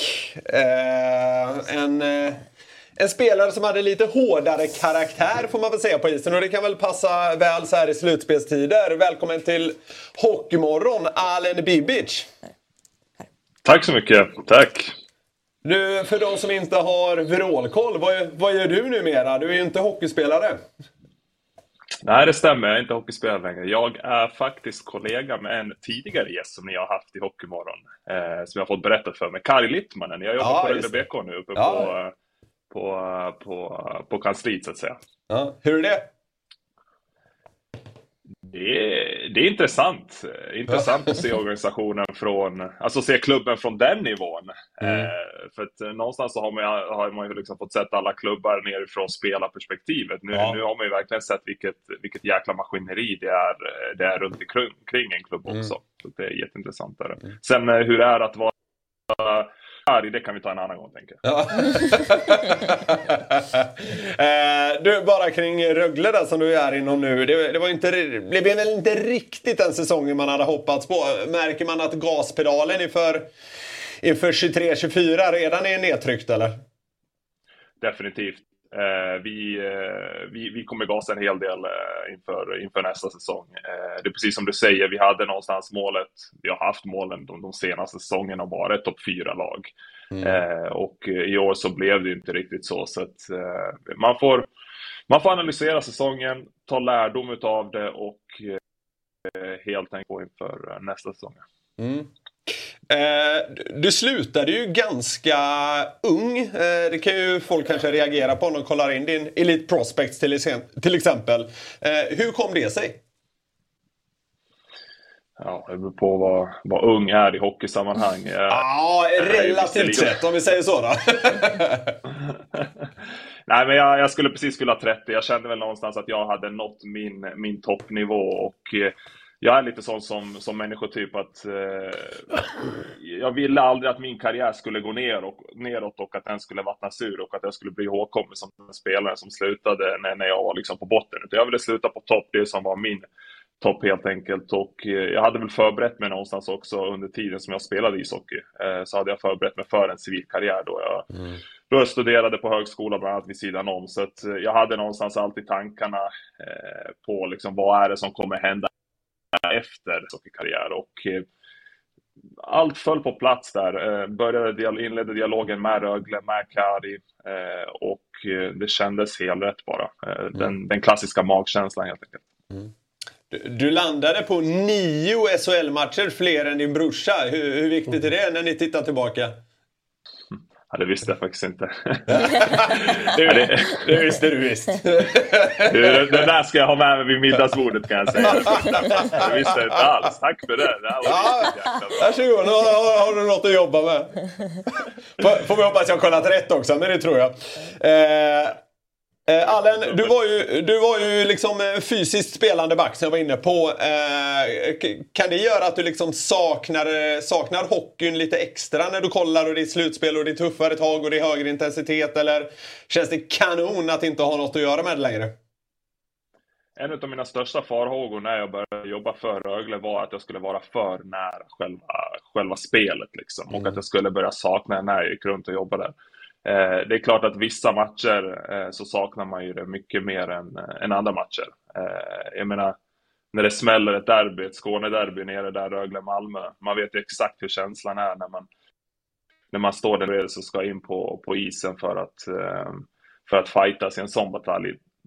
En spelare som hade lite hårdare karaktär får man väl säga på isen. Och det kan väl passa väl så här i slutspelstider. Välkommen till Hockeymorgon, Alen Bibic. Tack så mycket, tack. Du, för de som inte har vrålkoll, vad gör du numera? Du är ju inte hockeyspelare. Nej, det stämmer. Jag är inte hockeyspelare längre. Jag är faktiskt kollega med en tidigare gäst som ni har haft i Hockeymorgon. Som jag har fått berättat för mig. Kari Littmanen. Jag jobbar på Rögle BK nu uppe på kansliet så att säga. Ja. Hur är det? Det är intressant. Intressant att se organisationen alltså se klubben från den nivån. För att någonstans så har man ju liksom fått sett alla klubbar nerifrån spelarperspektivet. Nu har man ju verkligen sett vilket jäkla maskineri det är runt omkring en klubb också. Så det är jätteintressant där. Sen hur det är att vara arg, det kan vi ta en annan gång, tänker jag. Ja. Du, bara kring Rögle där som du är inom nu. Det blev väl inte riktigt den säsongen man hade hoppats på. Märker man att gaspedalen inför 23-24 redan är nedtryckt, eller? Definitivt. Vi kommer gasa en hel del inför nästa säsong. Det är precis som du säger, vi hade någonstans målet, vi har haft målen de senaste säsongerna och bara ett topp 4-lag. Och i år så blev det inte riktigt så att man får analysera säsongen, ta lärdom utav det och helt enkelt gå inför nästa säsong. Du slutade ju ganska ung. Det kan ju folk kanske reagera på om de kollar in din Elite Prospects till exempel. Hur kom det sig? Ja, det beror på vad ung är i hockeysammanhang. Ja, relativt sett om vi säger så då. Nej, men jag skulle precis fylla 30. Jag kände väl någonstans att jag hade nått min toppnivå och jag är lite sån som människotyp att jag ville aldrig att min karriär skulle gå neråt och att den skulle vattnas ur och att jag skulle bli ihågkommen som en spelare som slutade när jag var liksom på botten. Jag ville sluta på topp, det som var min topp helt enkelt. Och jag hade väl förberett mig någonstans också under tiden som jag spelade ishockey. Så hade jag förberett mig för en civil karriär då jag studerade på högskola bland annat vid sidan om. Så att jag hade någonstans alltid tankarna på liksom, vad är det som kommer hända efter hockeykarriär, och allt föll på plats där. Inledde dialogen med Rögle, med Kari, och det kändes helt rätt bara. Den klassiska magkänslan helt enkelt. Du landade på 9 SHL-matcher, fler än din brorsa. Hur viktigt är det när ni tittar tillbaka? Ja, det visste jag faktiskt inte. Det visste du visst. Den där ska jag ha med mig vid middagsbordet, kan jag säga. Det visste jag inte alls. Tack för det. Varsågod, nu har du något att jobba med. Får vi hoppas jag har kollat rätt också, men det tror jag. Allen, du var ju liksom fysiskt spelande back som jag var inne på. Kan det göra att du liksom saknar hockeyn lite extra när du kollar och det är slutspel och det är tuffare tag och det är högre intensitet, eller känns det kanon att inte ha något att göra med det längre? En av mina största farhågor när jag började jobba för Rögle var att jag skulle vara för nära själva spelet liksom, och att jag skulle börja sakna när jag gick runt och jobbade där. Det är klart att vissa matcher så saknar man ju det mycket mer än andra matcher. Jag menar, när det smäller ett derby, ett Skånederby nere där Rögle-Malmö, man vet ju exakt hur känslan är när man står där och ska in på isen för att fightas i en sån batalj.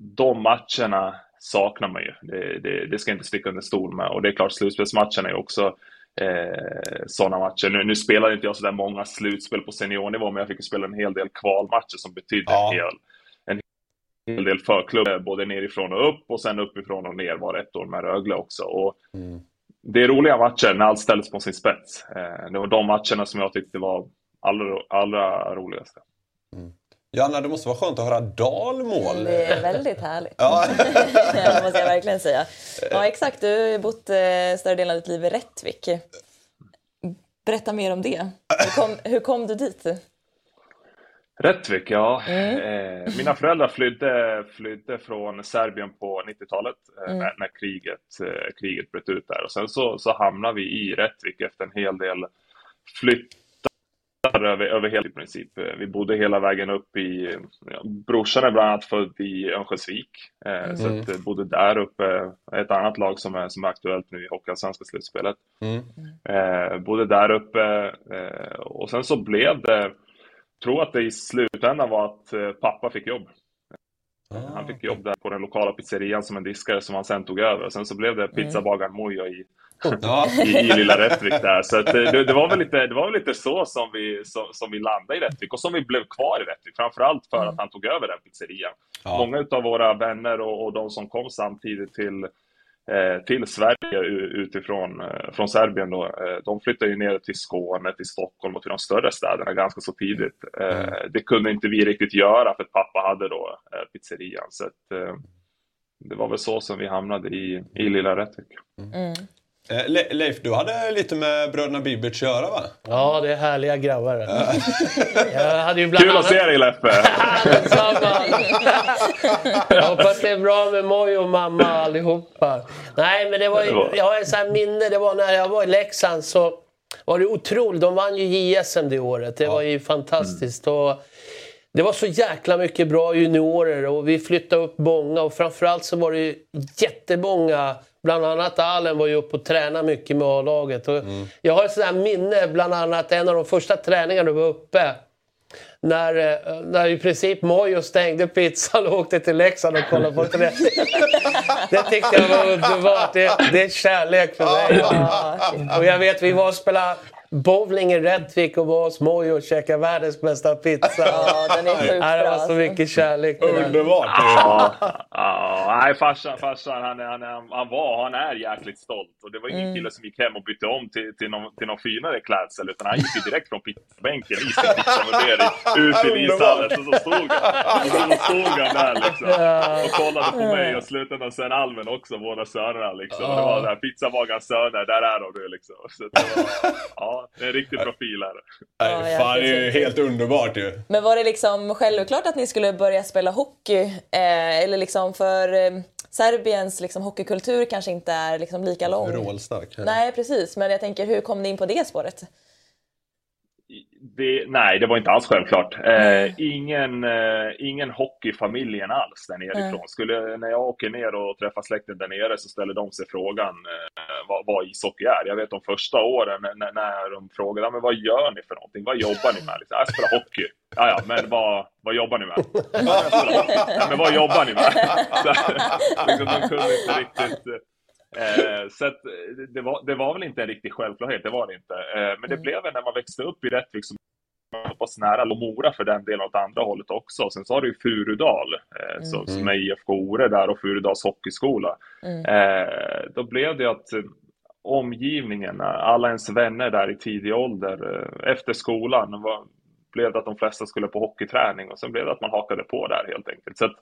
de matcherna saknar man ju. Det ska inte sticka under stol med. Och det är klart, slutspelsmatcherna är också sådana matcher. Nu spelar inte jag så där många slutspel på seniornivå, men jag fick spela en hel del kvalmatcher som betydde en hel del för klubben, både nerifrån och upp och sen uppifrån och ner var ett år med Rögle också. Och det är roliga matcher när allt ställs på sin spets. Det var de matcherna som jag tyckte var allra roligaste. Janna, det måste vara skönt att höra dalmål. Det är väldigt härligt. Ja. Det måste jag verkligen säga. Ja, exakt. Du har ju bott större delen av ditt liv i Rättvik. Berätta mer om det. Hur kom du dit? Rättvik, ja. Mina föräldrar flydde från Serbien på 90-talet när kriget bröt ut där. Och sen så hamnade vi i Rättvik efter en hel del flyttar över hela i princip. Vi bodde hela vägen upp i... brorsan är bland annat född i Örnsköldsvik. Så att bodde där uppe. Ett annat lag som är aktuellt nu i Hockeyallsvenska slutspelet. Bodde där uppe. Och sen så blev det... tror att det i slutändan var att pappa fick jobb. Han fick jobb där på den lokala pizzerian som en diskare som han sen tog över. Och sen så blev det pizzabagaren Mojo i lilla Rättvik där. Så att det var väl lite så som vi landade i Rättvik. Och som vi blev kvar i Rättvik. Framförallt för att han tog över den pizzerian. Många av våra vänner och de som kom samtidigt till Sverige utifrån från Serbien då, de flyttade ju ner till Skåne, till Stockholm och till de större städerna ganska så tidigt. Det kunde inte vi riktigt göra för att pappa hade då pizzerian, så att, det var väl så som vi hamnade i lilla Rättvik. Leif, du hade lite med bröderna Bibic att göra, va? Ja, det är härliga grabbar. Jag hade ju bland Kul att se dig, Leffe! Jag hoppas det är bra med Moj och mamma allihopa. Nej, men det var ju, jag har en sån här minne, det var när jag var i Leksand så var det otroligt. De vann ju JSM det året, det var ju fantastiskt. Och det var så jäkla mycket bra juniorer och vi flyttade upp många och framförallt så var det ju jättemånga. Bland annat Allen var ju uppe och tränade mycket med A-laget. Och jag har ett sådant här minne, bland annat en av de första träningarna du var uppe. När i princip Mojo stängde pizzan och åkte till Leksand och kollade på träning. Det tyckte jag var underbart. Det är kärlek för mig. Och jag vet, vi var och spelade bowling i Rättvik och var hos Mojo och käkade världens bästa pizza. Ja, den är sjukt bra. Det var så mycket kärlek. Underbart. Nej, farsan han är jäkligt stolt. Och det var ingen kille som gick hem och bytte om till någon finare klädsel, utan han gick direkt från pizzabänken i sin pizzamodering ut i ishallen. Och så stod han där liksom. Och kollade på mig och slutade sen Almen också, båda sönerna liksom. Och det var där, pizzabagarens söner, där är de liksom. Så det var, det är en riktig profil här. Fan, det är ju helt underbart ju. Men var det liksom självklart att ni skulle börja spela hockey? Eller liksom för Serbiens liksom hockeykultur kanske inte är liksom lika lång? Vrålstark. Nej, precis. Men jag tänker, hur kom ni in på det spåret? Nej, det var inte alls självklart. Ingen hockeyfamiljen alls där nerifrån. När jag åker ner och träffar släkten där nere så ställer de sig frågan vad ishockey är. Jag vet de första åren när de frågade, men vad gör ni för någonting? Vad jobbar ni med? Jag spelar hockey. Ja, men vad jobbar ni med? Ja, men vad jobbar ni med? De kunde inte riktigt... Så att det var väl inte en riktig självklarhet, det var det inte. Men det blev när man växte upp i Rättvik som var nära Mora för den delen åt andra hållet också. Sen så har det ju Furudal som är IFK Ore där och Furudals hockeyskola. Då blev det att omgivningen, alla ens vänner där i tidig ålder efter skolan blev det att de flesta skulle på hockeyträning och sen blev det att man hakade på där helt enkelt. Så att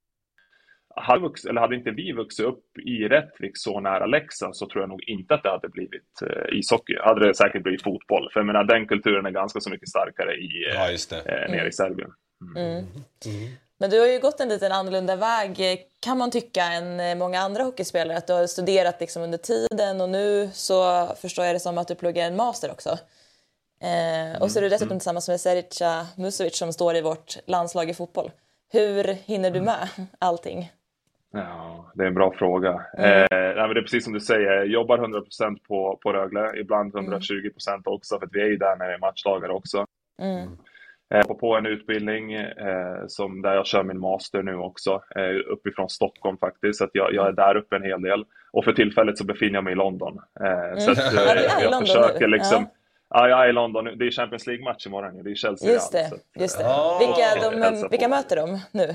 hade inte vi vuxit upp i Rättvik så nära Leksand så tror jag nog inte att det hade blivit ishockey. Hade det säkert blivit fotboll. För jag menar, den kulturen är ganska så mycket starkare nere i Serbien. Men du har ju gått en liten annorlunda väg, kan man tycka, än många andra hockeyspelare. Att du har studerat liksom under tiden och nu så förstår jag det som att du pluggar en master också. Och så är du dessutom tillsammans med Serica Musovic som står i vårt landslag i fotboll. Hur hinner du med allting? Ja, det är en bra fråga. Nej, men det är precis som du säger, jag jobbar 100% på Rögle, ibland 120% också, för att vi är ju där när det är matchdagar också. På en utbildning där jag kör min master nu också, uppifrån Stockholm faktiskt, så att jag är där uppe en hel del. Och för tillfället så befinner jag mig i London. Så att, jag försöker liksom... Ja, jag är i London nu. Det är Champions League-match imorgon. Det är Chelsea. Just det. Vilka möter de nu?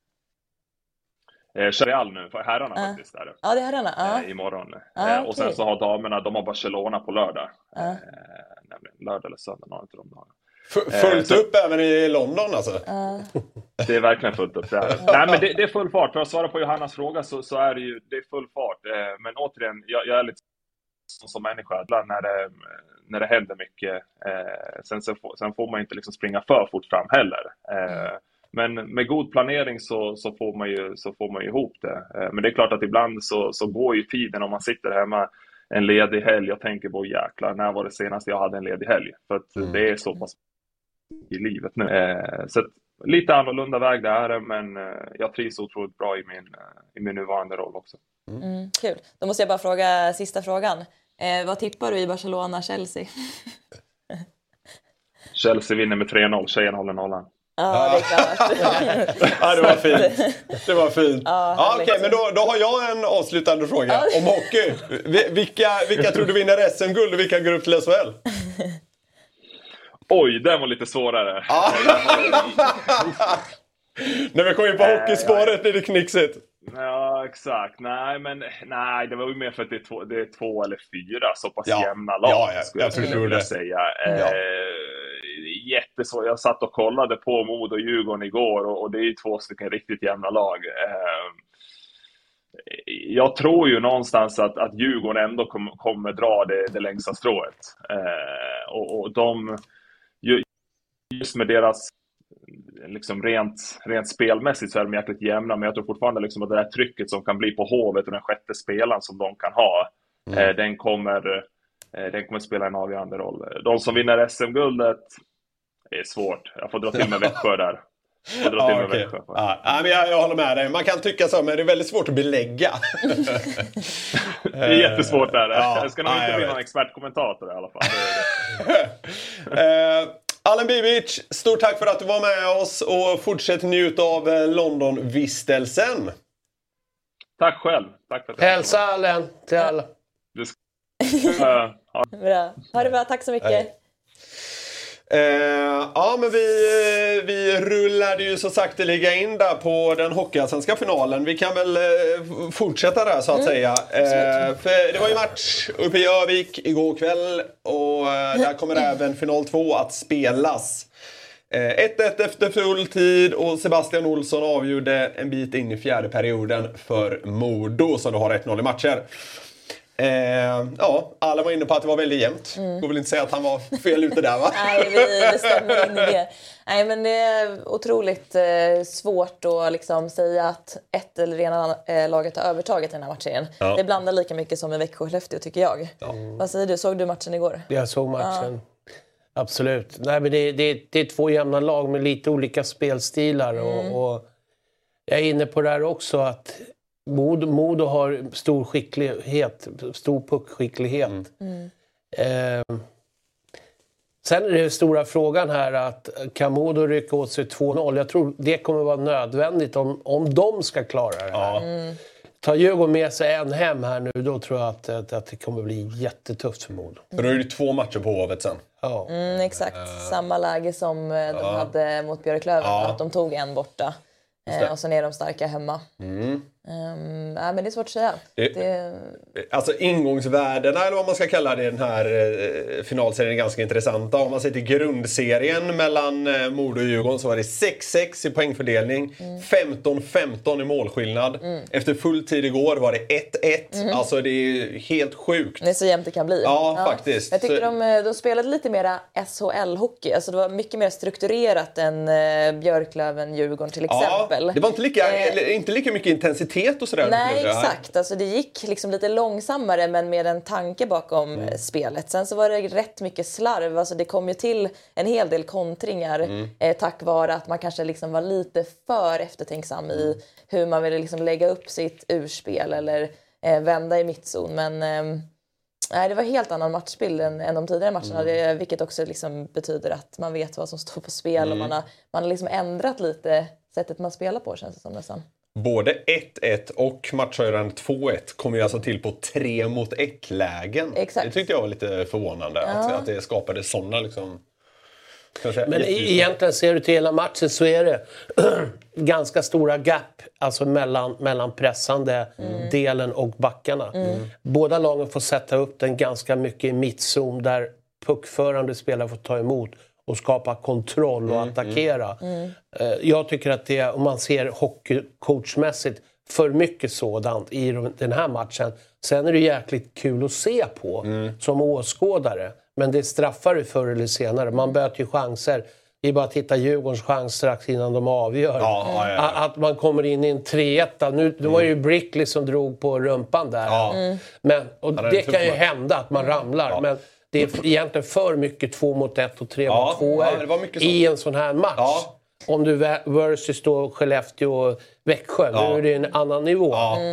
Real nu, för herrarna faktiskt. Där. Ja, det är herrarna. Imorgon. Okay. Och sen så har damerna, de har Barcelona på lördag. Lördag eller söndag, någon av de dagarna. Fullt upp även i London alltså? Det är verkligen fullt upp där. Nej, men det är full fart. För att svara på Johannas fråga så är det är full fart. Men återigen, jag är lite som människa när det händer mycket. Sen får man inte liksom springa för fort fram heller. Men med god planering så får man ju ihop det. Men det är klart att ibland så går ju tiden om man sitter hemma en ledig helg och tänker på jäklar, när var det senast jag hade en ledig helg? För att det är så pass i livet nu. Så att, lite annorlunda väg det är, men jag trivs otroligt bra i min nuvarande roll också. Kul. Då måste jag bara fråga sista frågan. Vad tippar du i Barcelona-Chelsea? Chelsea vinner med 3-0, tjejen håller nollan. Ja, det är klart. Ja, det var fint. Det var fint. Okej, men då har jag en avslutande fråga om hockey. Vilka tror du vinner SM-guld och vilka går upp till SHL? Oj, den var lite svårare. När vi kommer in på hockeyspåret är det knixigt. Ja, exakt. Nej, det var ju mer för att det är 2 eller 4 så pass jämna lag. Skulle jag vilja säga. Jättesvårt. Jag satt och kollade på Modo och Djurgården igår och det är ju 2 stycken riktigt jämna lag. Jag tror ju någonstans att Djurgården ändå kommer dra det längsta strået. Och de, just med deras liksom rent spelmässigt så är de jäkligt jämna, men jag tror fortfarande liksom att det där trycket som kan bli på Hovet och den sjätte spelaren som de kan ha, den kommer spela en avgörande roll. De som vinner SM-guldet är svårt. Jag får dra till med Växjö där. Men jag håller med dig. Man kan tycka så, men det är väldigt svårt att belägga. Det är jättesvårt där. Jag ska nog inte bli någon expertkommentator i alla fall. Allen Bibic, stort tack för att du var med oss och fortsätt njuta av London-vistelsen. Tack själv. Tack för att hälsa Allen till alla. Bra. Ha det bra, tack så mycket. Men vi rullade ju så sakteliga in där på den hockeyallsvenska finalen. Vi kan väl fortsätta där så att säga. För det var ju match uppe i Örvik igår kväll och där kommer även final 2 att spelas. 1-1 efter full tid och Sebastian Olsson avgjorde en bit in i fjärde perioden för Modo som då har 1-0 i matcher. Alla var inne på att det var väldigt jämnt. Går väl inte säga att han var fel ute där, va? Nej, vi stämmer in i det. Nej, men det är otroligt svårt att liksom säga att ett eller ena laget har övertaget i den här matchen. Ja. Det blandar lika mycket som i Växjö och Skellefteå tycker jag. Ja. Vad säger du? Såg du matchen igår? Jag såg matchen. Ja. Absolut. Nej, men det är 2 jämna lag med lite olika spelstilar och jag är inne på det här också att Modo har stor skicklighet, stor puckskicklighet. Sen är det stora frågan här att kan Modo rycka åt sig 2-0? Jag tror det kommer vara nödvändigt om de ska klara det här. Tar Djurgården med sig en hem här nu, då tror jag att det kommer bli jättetufft för Modo. För då är det 2 matcher på Hovet sen. Ja. Exakt, samma läge som de hade mot Björklöven. Att de tog en borta. Och sen är de starka hemma. Men det är svårt att säga. Alltså ingångsvärdena eller vad man ska kalla det, den här finalserien är ganska intressanta. Om man ser till grundserien mellan Modo och Djurgården så var det 6-6 i poängfördelning. 15-15 i målskillnad. Efter full tid igår var det 1-1. Alltså det är helt sjukt. Det är så jämnt det kan bli. Ja. Faktiskt. Jag tycker de spelade lite mer SHL-hockey. Alltså det var mycket mer strukturerat än Björklöven, Djurgården till exempel. Det var inte lika mycket intensitet och sådär. Nej, exakt. Alltså det gick liksom lite långsammare men med en tanke bakom spelet. Sen så var det rätt mycket slarv. Alltså det kom ju till en hel del kontringar tack vare att man kanske liksom var lite för eftertänksam i hur man ville liksom lägga upp sitt urspel eller vända i mittzon. Men Nej, det var helt annan matchbild än de tidigare matcherna. Vilket också liksom betyder att man vet vad som står på spel. Och man har liksom ändrat lite sättet man spelar på, känns det som nästan. Både 1-1 och matchhöjaren 2-1 kom ju alltså till på 3-mot-1-lägen. Exakt. Det tyckte jag var lite förvånande. Att det skapade sådana liksom... Men egentligen ser du till hela matchen så är det ganska stora gap alltså mellan pressande delen och backarna. Båda lagen får sätta upp den ganska mycket i mittzon där puckförande spelare får ta emot och skapa kontroll och attackera. Jag tycker att det, om man ser hockeycoachmässigt, för mycket sådant i den här matchen. Sen är det jäkligt kul att se på som åskådare. Men det straffar det förr eller senare. Man böter ju chanser. Det är bara att titta Djurgårdens chans strax innan de avgör. Att man kommer in i en 3-1. Nu var det ju Brickley som drog på rumpan där. Men, och det kan ju hända att man ramlar. Men det är egentligen för mycket 2-mot-1 och 3-mot-2 i en sån här match. Om du versus då Skellefteå och Växjö, nu är det en annan nivå.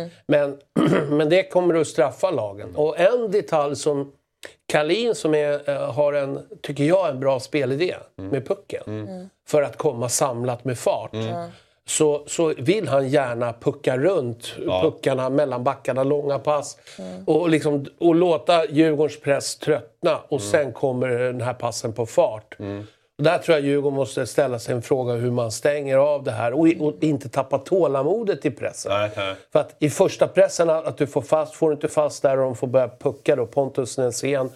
Men det kommer att straffa lagen. Och en detalj som Kalin som har tycker jag, en bra spelidé med pucken. För att komma samlat med fart. Så vill han gärna pucka runt puckarna mellan backarna, långa pass. Och låta Djurgårdens press tröttna. Och sen kommer den här passen på fart. Och där tror jag Djurgården måste ställa sig en fråga hur man stänger av det här. Och inte tappa tålamodet i pressen. För att i första pressen att du får du inte fast där och de får börja pucka då. Pontus Näsén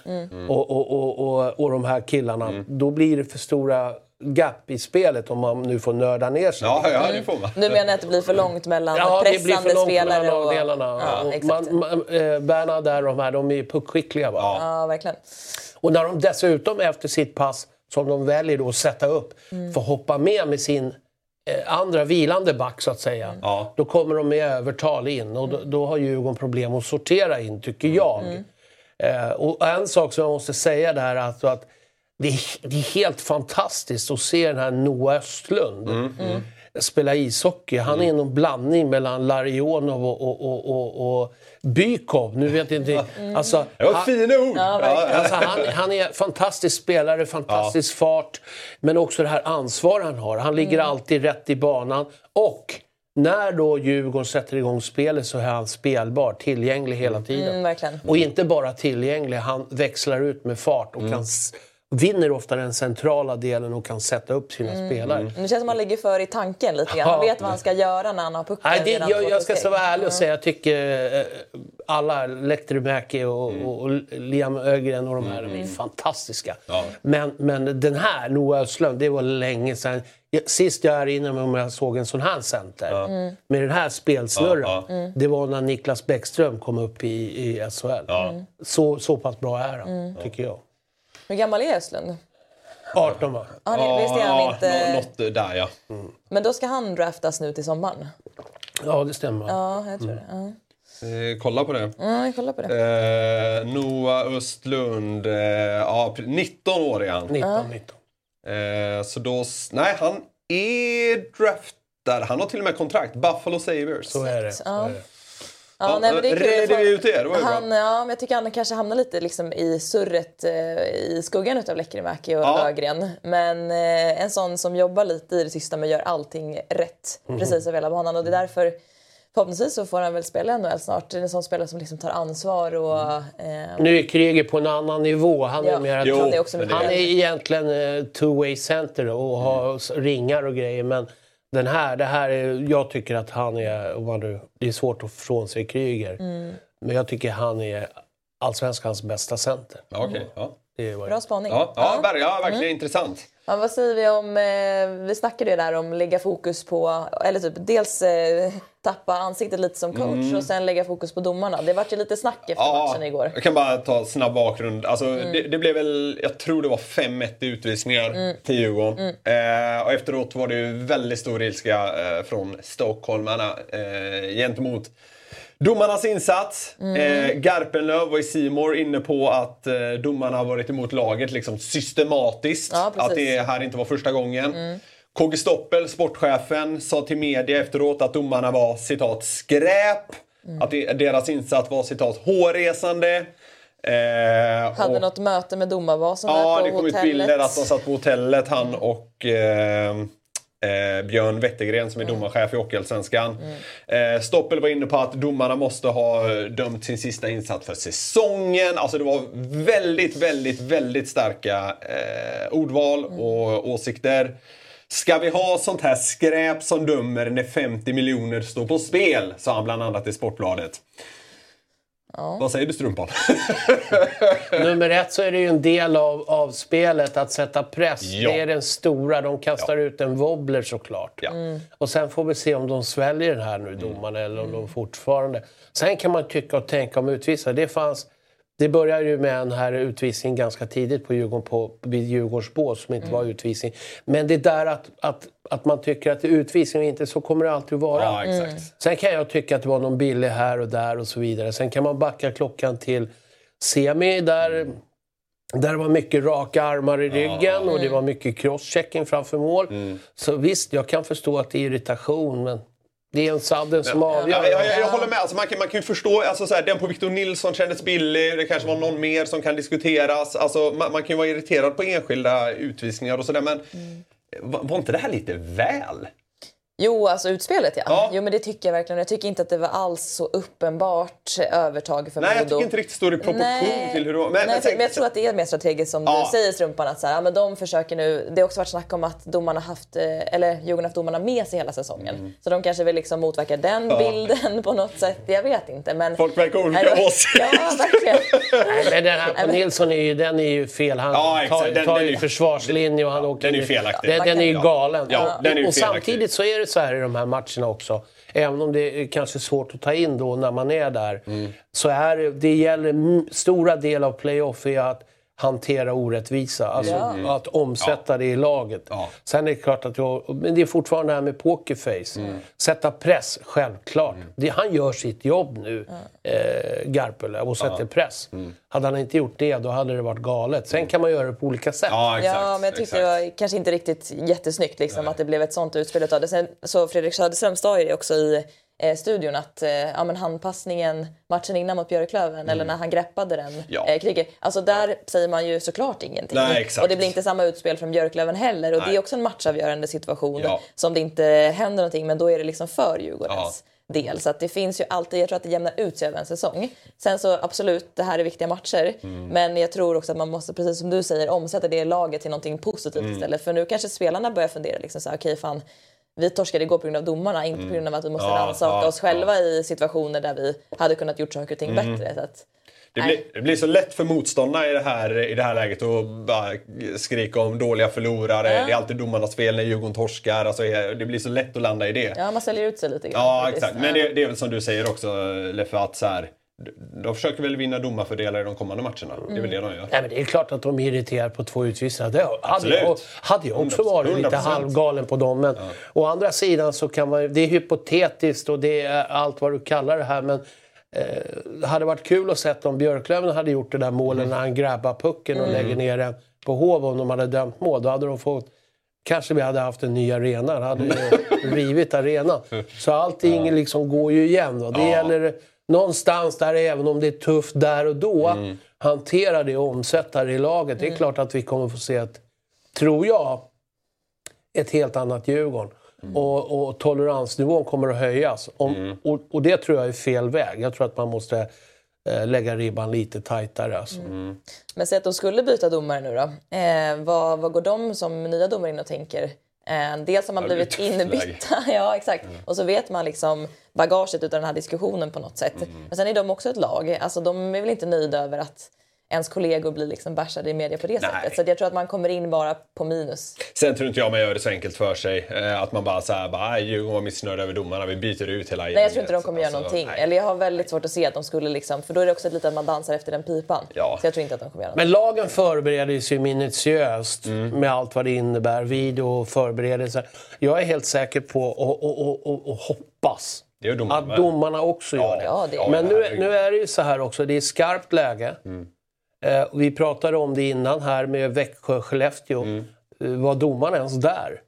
och de här killarna. Då blir det för stora gap i spelet om man nu får nörda ner sig. Det får man. Du menar att det blir för långt mellan pressande det blir för långt spelare mellan och... lagdelarna. Berna där och de här, de är puckskickliga va? Ja, verkligen. Och när de dessutom efter sitt pass som de väljer då att sätta upp får hoppa med sin andra vilande back så att säga. Då kommer de med övertal in och då har Djurgården problem att sortera in tycker jag. Och en sak som jag måste säga där att det är helt fantastiskt att se den här Noah Östlund spela ishockey. Han är någon blandning mellan Larionov och Bykov. Nu vet jag inte. Alltså, det var fina ord. Alltså, han är fantastisk spelare, fantastisk fart. Men också det här ansvar han har. Han ligger alltid rätt i banan. Och när då Djurgården sätter igång spelet så är han spelbar, tillgänglig hela tiden. Verkligen. Och inte bara tillgänglig, han växlar ut med fart och vinner ofta den centrala delen och kan sätta upp sina spelare. Det känns som man ligger för i tanken lite grann. Han vet vad han ska göra när han har pucken. Jag ska så vara ärlig och säga, jag tycker alla Lehterimäki och Liam Ögren och de här är fantastiska. Men den här Noah Östlund, det var länge sedan. Sist jag erinrar mig om jag såg en sån här center med den här spelsnurran. Det var när Niklas Bäckström kom upp i SHL. Så pass bra är han, tycker jag. Hur gammal är Östlund? 18 va? Visst är han inte... Något där Men då ska han draftas nu till sommaren? Ja, det stämmer. Ja, jag tror det. Kolla på det. Ja, kolla på det. Noah Östlund, 19 år är han. 19. Så då... Nej, han är draftad. Han har till och med kontrakt. Buffalo Sabres. Så är det. Ja, nej, men det är redde vi ut det var ju bra. Men jag tycker han kanske hamnar lite liksom i surret i skuggan utav Lehterimäki och Ögren. Men en sån som jobbar lite i det tysta men gör allting rätt precis över hela banan. Och det är därför förhoppningsvis så får han väl spela NHL snart. En sån spelare som liksom tar ansvar och... Nu är Kryger på en annan nivå. Han är mer han är egentligen two-way center och har ringar och grejer men det här är, jag tycker att han är, det är svårt att från sig Kryger. Men jag tycker han är allsvenskans bästa center. Bra spaning. Verkligen intressant. Ja, vad säger vi om, vi snackade ju där om lägga fokus på, eller typ dels tappa ansiktet lite som coach och sen lägga fokus på domarna. Det var ju lite snack efter matchen igår. Jag kan bara ta snabb bakgrund. Alltså, det blev väl, jag tror det var 5-1 utvisningar till Djurgården. Och efteråt var det ju väldigt stor ilska från stockholmarna gentemot domarnas insats. Garpenlöv var i Simor inne på att domarna har varit emot laget liksom systematiskt. Att det här inte var första gången. KG Stoppel, sportchefen, sa till media efteråt att domarna var citat skräp. Att deras insats var citat hårresande. Hade något möte med domarbasen ja, på det kom ut hotellet. bilder att de satt på hotellet, han och Björn Wettergren som är domarchef i Hockeyallsvenskan. Stoppel var inne på att domarna måste ha dömt sin sista insats för säsongen. Alltså det var väldigt, väldigt, väldigt starka ordval och åsikter. Ska vi ha sånt här skräp som dömer när 50 miljoner står på spel? Sa han bland annat i Sportbladet. Ja. Vad säger du, Strumpan? Nummer 1 så är det ju en del av spelet att sätta press. Ja. Det är den stora. De kastar ut en wobbler såklart. Ja. Och sen får vi se om de sväljer den här nu, domarna, eller om de fortfarande... Sen kan man tycka och tänka om utvisare. Det började ju med en här utvisning ganska tidigt på Djurgården vid Djurgårdsbås som inte var utvisning. Men det där att man tycker att det är utvisning och inte, så kommer det alltid att vara. Ja, exakt. Sen kan jag tycka att det var någon billig här och där och så vidare. Sen kan man backa klockan till semi där det var mycket raka armar i ryggen och det var mycket crosschecking framför mål. Så visst, jag kan förstå att det är irritation, men det är en sadden som avgör. Jag håller med. Alltså man kan ju förstå, alltså så här, den på Victor Nilsson kändes billig. Det kanske var någon mer som kan diskuteras. Alltså man kan ju vara irriterad på enskilda utvisningar och sådär. Men var inte det här lite väl? Jo, alltså utspelet ja. Jo, men det tycker jag verkligen. Jag tycker inte att det var alls så uppenbart övertag för Modo. Nej, jag tycker inte riktigt står i proportion till hur det var. Men jag tror att det är mer strategiskt som du säger, Strumpan, att så här, men de försöker nu. Det har också varit snack om att domarna Djurgården haft domarna med sig hela säsongen. Så de kanske vill liksom motverka den bilden på något sätt. Jag vet inte, men folk verkar olika åsikter. Ja, verkligen. Nej, men den här på Nilsson är ju fel. Han tar ju försvarslinje och han åker. Den är ju felaktig. Den är ju galen. Ja, den är ju och samtidigt så är det så här i de här matcherna också. Även om det är kanske svårt att ta in då när man är där. Så det gäller stora del av playoff är att hantera orättvisa. Alltså att omsätta det i laget. Ja. Sen är det klart att men det är fortfarande det här med pokerface. Sätta press, självklart. Han gör sitt jobb nu, Garpele, och sätter press. Hade han inte gjort det, då hade det varit galet. Sen kan man göra det på olika sätt. Ja, exakt, men jag tyckte det var kanske inte riktigt jättesnyggt liksom, att det blev ett sånt utspel utav det. Sen, så Fredrik Söderström sa ju det också i studion att men handpassningen matchen innan mot Björklöven eller när han greppade den kriget. Alltså där säger man ju såklart ingenting. Nej, exakt. Och det blir inte samma utspel från Björklöven heller. Och det är också en matchavgörande situation som det inte händer någonting, men då är det liksom för Djurgårdens del. Så att det finns ju alltid, jag tror att det jämnar ut sig över en säsong. Sen så absolut, det här är viktiga matcher. Men jag tror också att man måste, precis som du säger, omsätta det laget till någonting positivt istället. För nu kanske spelarna börjar fundera liksom så här, okej, fan, vi torskade igår på grund av domarna, inte på grund av att vi måste rannsaka oss själva i situationer där vi hade kunnat gjort saker och ting bättre. Så att, det blir så lätt för motståndarna i det här läget att bara skrika om dåliga förlorare. Det är alltid domarnas fel när Djurgården torskar. Alltså, det blir så lätt att landa i det. Ja, man säljer ut sig lite grann. Ja, exakt. Men det är väl som du säger också, Leffe, att så här, de försöker väl vinna domarfördelar i de kommande matcherna. Det är väl det de gör. Nej, men det är klart att de är irriterade på 2 utvisningar. Det hade jag också varit 100%. Lite halvgalen på dem. Men å andra sidan så kan man, det är hypotetiskt och det är allt vad du kallar det här. Men det hade varit kul att se om Björklöven hade gjort det där målen när han grabbar pucken och lägger ner den på Hov, om de hade dömt mål. Då hade de fått... Kanske vi hade haft en ny arena. Det hade ju rivit arenan. Så allting liksom går ju igen. Och det gäller någonstans där, även om det är tufft där och då, hantera det och omsätta det i laget. Det är klart att vi kommer få se tror jag, ett helt annat Djurgården. Och toleransnivån kommer att höjas. Och det tror jag är fel väg. Jag tror att man måste lägga ribban lite tajtare. Alltså. Men säg att de skulle byta domare nu då. Vad går de som nya domare in och tänker? Dels har man blivit inbytta. Ja, exakt. Och så vet man liksom bagaget utav den här diskussionen på något sätt. Men sen är de också ett lag. Alltså de är väl inte nöjda över att ens kollegor blir liksom bärsade i media på det sättet. Så jag tror att man kommer in bara på minus. Sen tror inte jag man gör det så enkelt för sig. Att man bara såhär, Djurgården var missnöjd över domarna, vi byter ut hela gänget. Nej, jag tror inte de kommer göra någonting. Nej. Eller jag har väldigt svårt att se att de skulle liksom, för då är det också lite att man dansar efter den pipan. Ja. Så jag tror inte att de kommer göra någonting. Men lagen förbereder sig minutiöst med allt vad det innebär. Video och förberedelser. Jag är helt säker på och hoppas att domarna också gör det. Ja, det. Men nu är det ju så här också, det är skarpt läge. Vi pratade om det innan här med Växjö-Skellefteå. Var domarna ens där?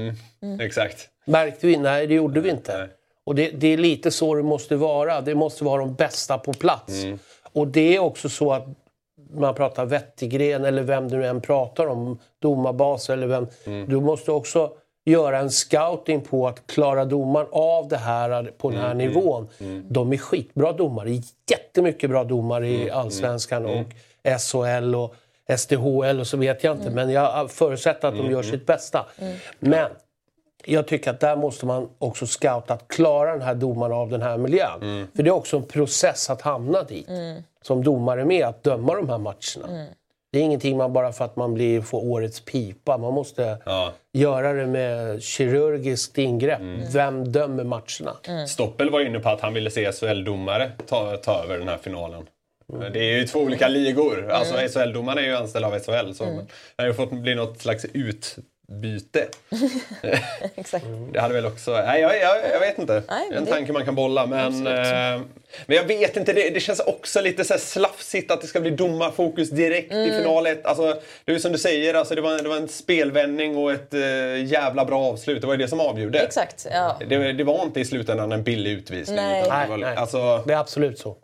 Exakt. Märkte vi? Nej, det gjorde vi inte. Nej. Och det är lite så det måste vara. Det måste vara de bästa på plats. Och det är också så att man pratar Wettergren eller vem du än pratar om, domarbas eller vem. Du måste också göra en scouting på att klara domaren av det här på den här nivån. De är skitbra domare, jättemycket bra domare i Allsvenskan och SHL och SDHL och så vet jag inte. Men jag förutsätter att de gör sitt bästa. Men jag tycker att där måste man också scouta att klara den här domaren av den här miljön. För det är också en process att hamna dit. Som domare med att döma de här matcherna. Det är ingenting man bara för att man får årets pipa. Man måste göra det med kirurgiskt ingrepp. Vem dömer matcherna? Stoppel var inne på att han ville se SHL-domare ta över den här finalen. Det är ju två olika ligor. Alltså SHL-domarna är ju anställda av SHL. Så det har ju fått bli något slags utbyte. Exakt. Det hade väl också... Nej, jag vet inte. En tanke man kan bolla. Men jag vet inte. Det känns också lite så här slafsigt att det ska bli domarfokus direkt i final 1. Alltså, det är ju som du säger. Alltså, det var en spelvändning och ett jävla bra avslut. Det var ju det som avgjorde. Exakt, ja. Det var inte i slutändan en billig utvisning. Nej. Nej. Alltså, Det är absolut så.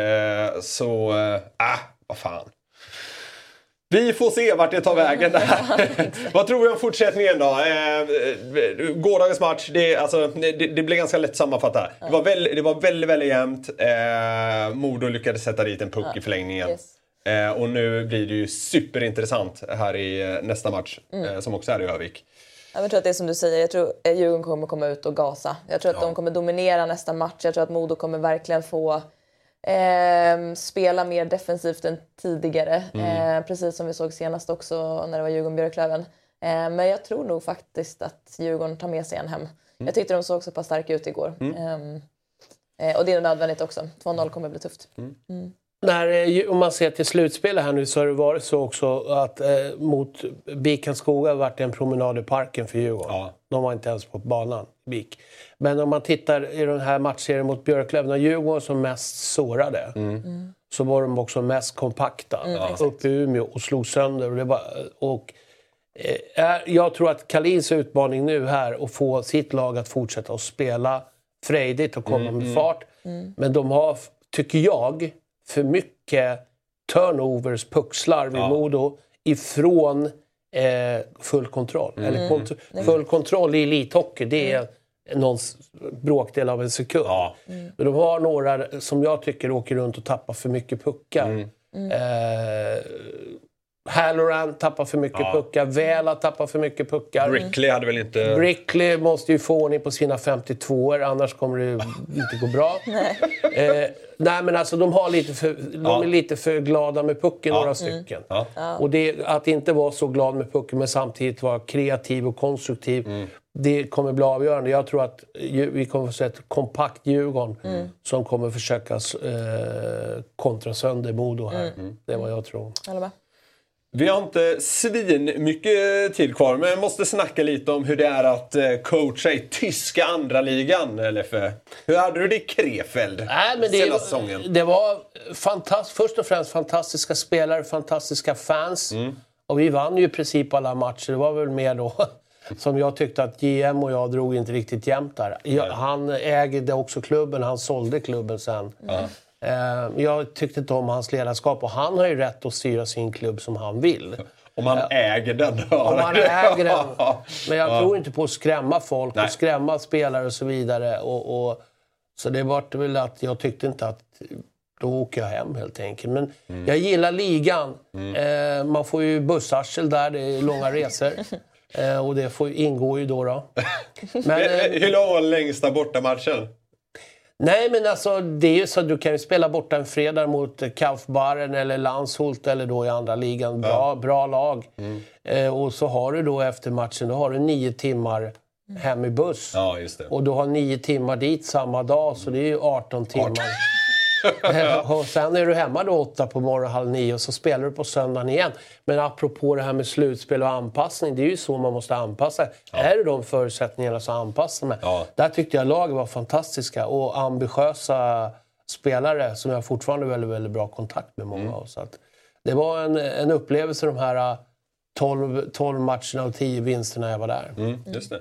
Vad fan. Vi får se vart det tar vägen där. Vad tror vi om fortsättningen då? Gårdagens match, det blev ganska lätt sammanfattat. Det var väldigt, väldigt jämnt. Modo lyckades sätta dit en puck i förlängningen. Yes. Och nu blir det ju superintressant här i nästa match, som också är i Övik. Jag tror att det är som du säger, jag tror att Djurgården kommer komma ut och gasa. Jag tror att de kommer dominera nästa match. Jag tror att Modo kommer verkligen få spela mer defensivt än tidigare. Precis som vi såg senast också när det var Djurgården-Björklöven. Men jag tror nog faktiskt att Djurgården tar med sig en hem. Jag tyckte de såg så pass starka ut igår. Och det är nödvändigt också. 2-0 kommer bli tufft. Om man ser till slutspelet här nu så har det varit så också att mot Bikenskoga har varit en promenad i parken för Djurgården. Ja. De var inte ens på banan, Bik. Men om man tittar i den här matchserien mot Björklöven och Djurgården som mest sårade så var de också mest kompakta uppe i Umeå och slog sönder. Jag tror att Kalins utmaning nu här att få sitt lag att fortsätta att spela frejdigt och komma med fart. Men de har, tycker jag, för mycket turnovers, puckslarv i Modo ifrån full kontroll. Eller full kontroll i elithockey, det är någon bråkdel av en sekund. Men de har några som jag tycker åker runt och tappar för mycket puckar. Halloran tappar för mycket puckar. Vela tappar för mycket puckar. Brickley hade väl inte... Brickley måste ju få ordning på sina 52-år, annars kommer det inte gå bra. Nej, men alltså de är lite för glada med pucken, några stycken. Och att inte vara så glad med pucken men samtidigt vara kreativ och konstruktiv, det kommer bli avgörande. Jag tror att vi kommer att få se ett kompakt Djurgården som kommer försöka kontra sönder Modo här. Det är vad jag tror. Vi har inte mycket tid kvar, men jag måste snacka lite om hur det är att coacha i tyska andra ligan, LFF. Hur hade du det i Krefeld senaste säsongen? Det var först och främst fantastiska spelare, fantastiska fans. Och vi vann ju i princip alla matcher. Det var väl mer då som jag tyckte att GM och jag drog inte riktigt jämnt där. Han ägde också klubben, han sålde klubben sen. Jag tyckte inte om hans ledarskap och han har ju rätt att styra sin klubb som han vill. Om han äger den. Om han äger den. Men jag tror inte på att skrämma folk och skrämma spelare och så vidare. Så det var väl att jag tyckte inte att då åker jag hem helt enkelt. Men jag gillar ligan. Man får ju bussarsel där, det är långa resor. Och det ingår ju då. Men, hur lång var längsta bortamatchen? Nej, men alltså det är ju så att du kan ju spela borta en fredag mot Kaufbaren eller Landshult eller då i andra ligan. Bra lag. Och så har du då efter matchen, då har du 9 timmar hem i buss. Ja, just det. Och du har 9 timmar dit samma dag, så det är ju 18 timmar. Och sen är du hemma då 8 på morgon, 8:30 och så spelar du på söndagen igen. Men apropå det här med slutspel och anpassning, det är ju så man måste anpassa. Är det de förutsättningarna så anpassar man. Där tyckte jag laget var fantastiska och ambitiösa spelare som jag fortfarande väldigt, väldigt bra kontakt med många av. Så att det var en upplevelse de här 12 matcherna och 10 vinsterna jag var där. Just det.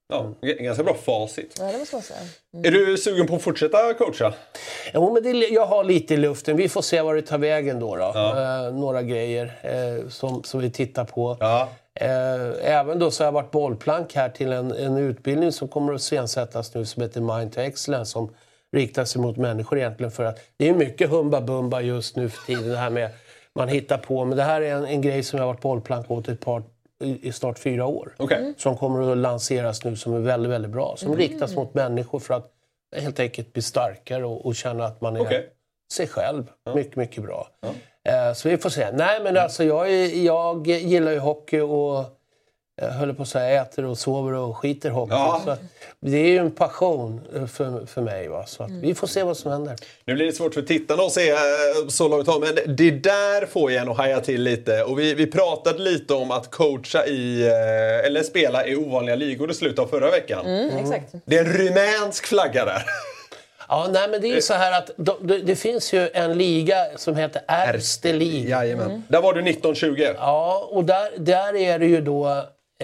Ja, ganska bra facit. Ja, det måste man säga. Är du sugen på att fortsätta coacha? Jo, men jag har lite i luften. Vi får se vad det tar vägen då. Några grejer som vi tittar på. Ja. Även då så har jag varit bollplank här till en utbildning som kommer att sensättas nu som heter Mind to Excellence, som riktar sig mot människor egentligen, för att det är mycket humba-bumba just nu för tiden, det här med man hittar på. Men det här är en grej som jag har varit bollplank åt i snart 4 år. Okay. Som kommer att lanseras nu, som är väldigt, väldigt bra. Som riktas mot människor för att helt enkelt bli starkare och känna att man är sig själv. Mycket, mycket bra. Så vi får se. Nej, men alltså jag gillar ju hockey och höll på att säga äter och sover och skiter hockey. Ja. Så det är ju en passion för mig. Va? Så att vi får se vad som händer. Nu blir det svårt för tittarna att se så långt av, men det där får jag en att haja till lite. Och vi pratade lite om att coacha eller spela i ovanliga ligor i slutet av förra veckan. Exakt. Det är en rumänsk flagga där. Ja, nej, men det är ju så här att det finns ju en liga som heter Erste Liga. Jajamän. Där var du 19-20. Ja, och där är det ju då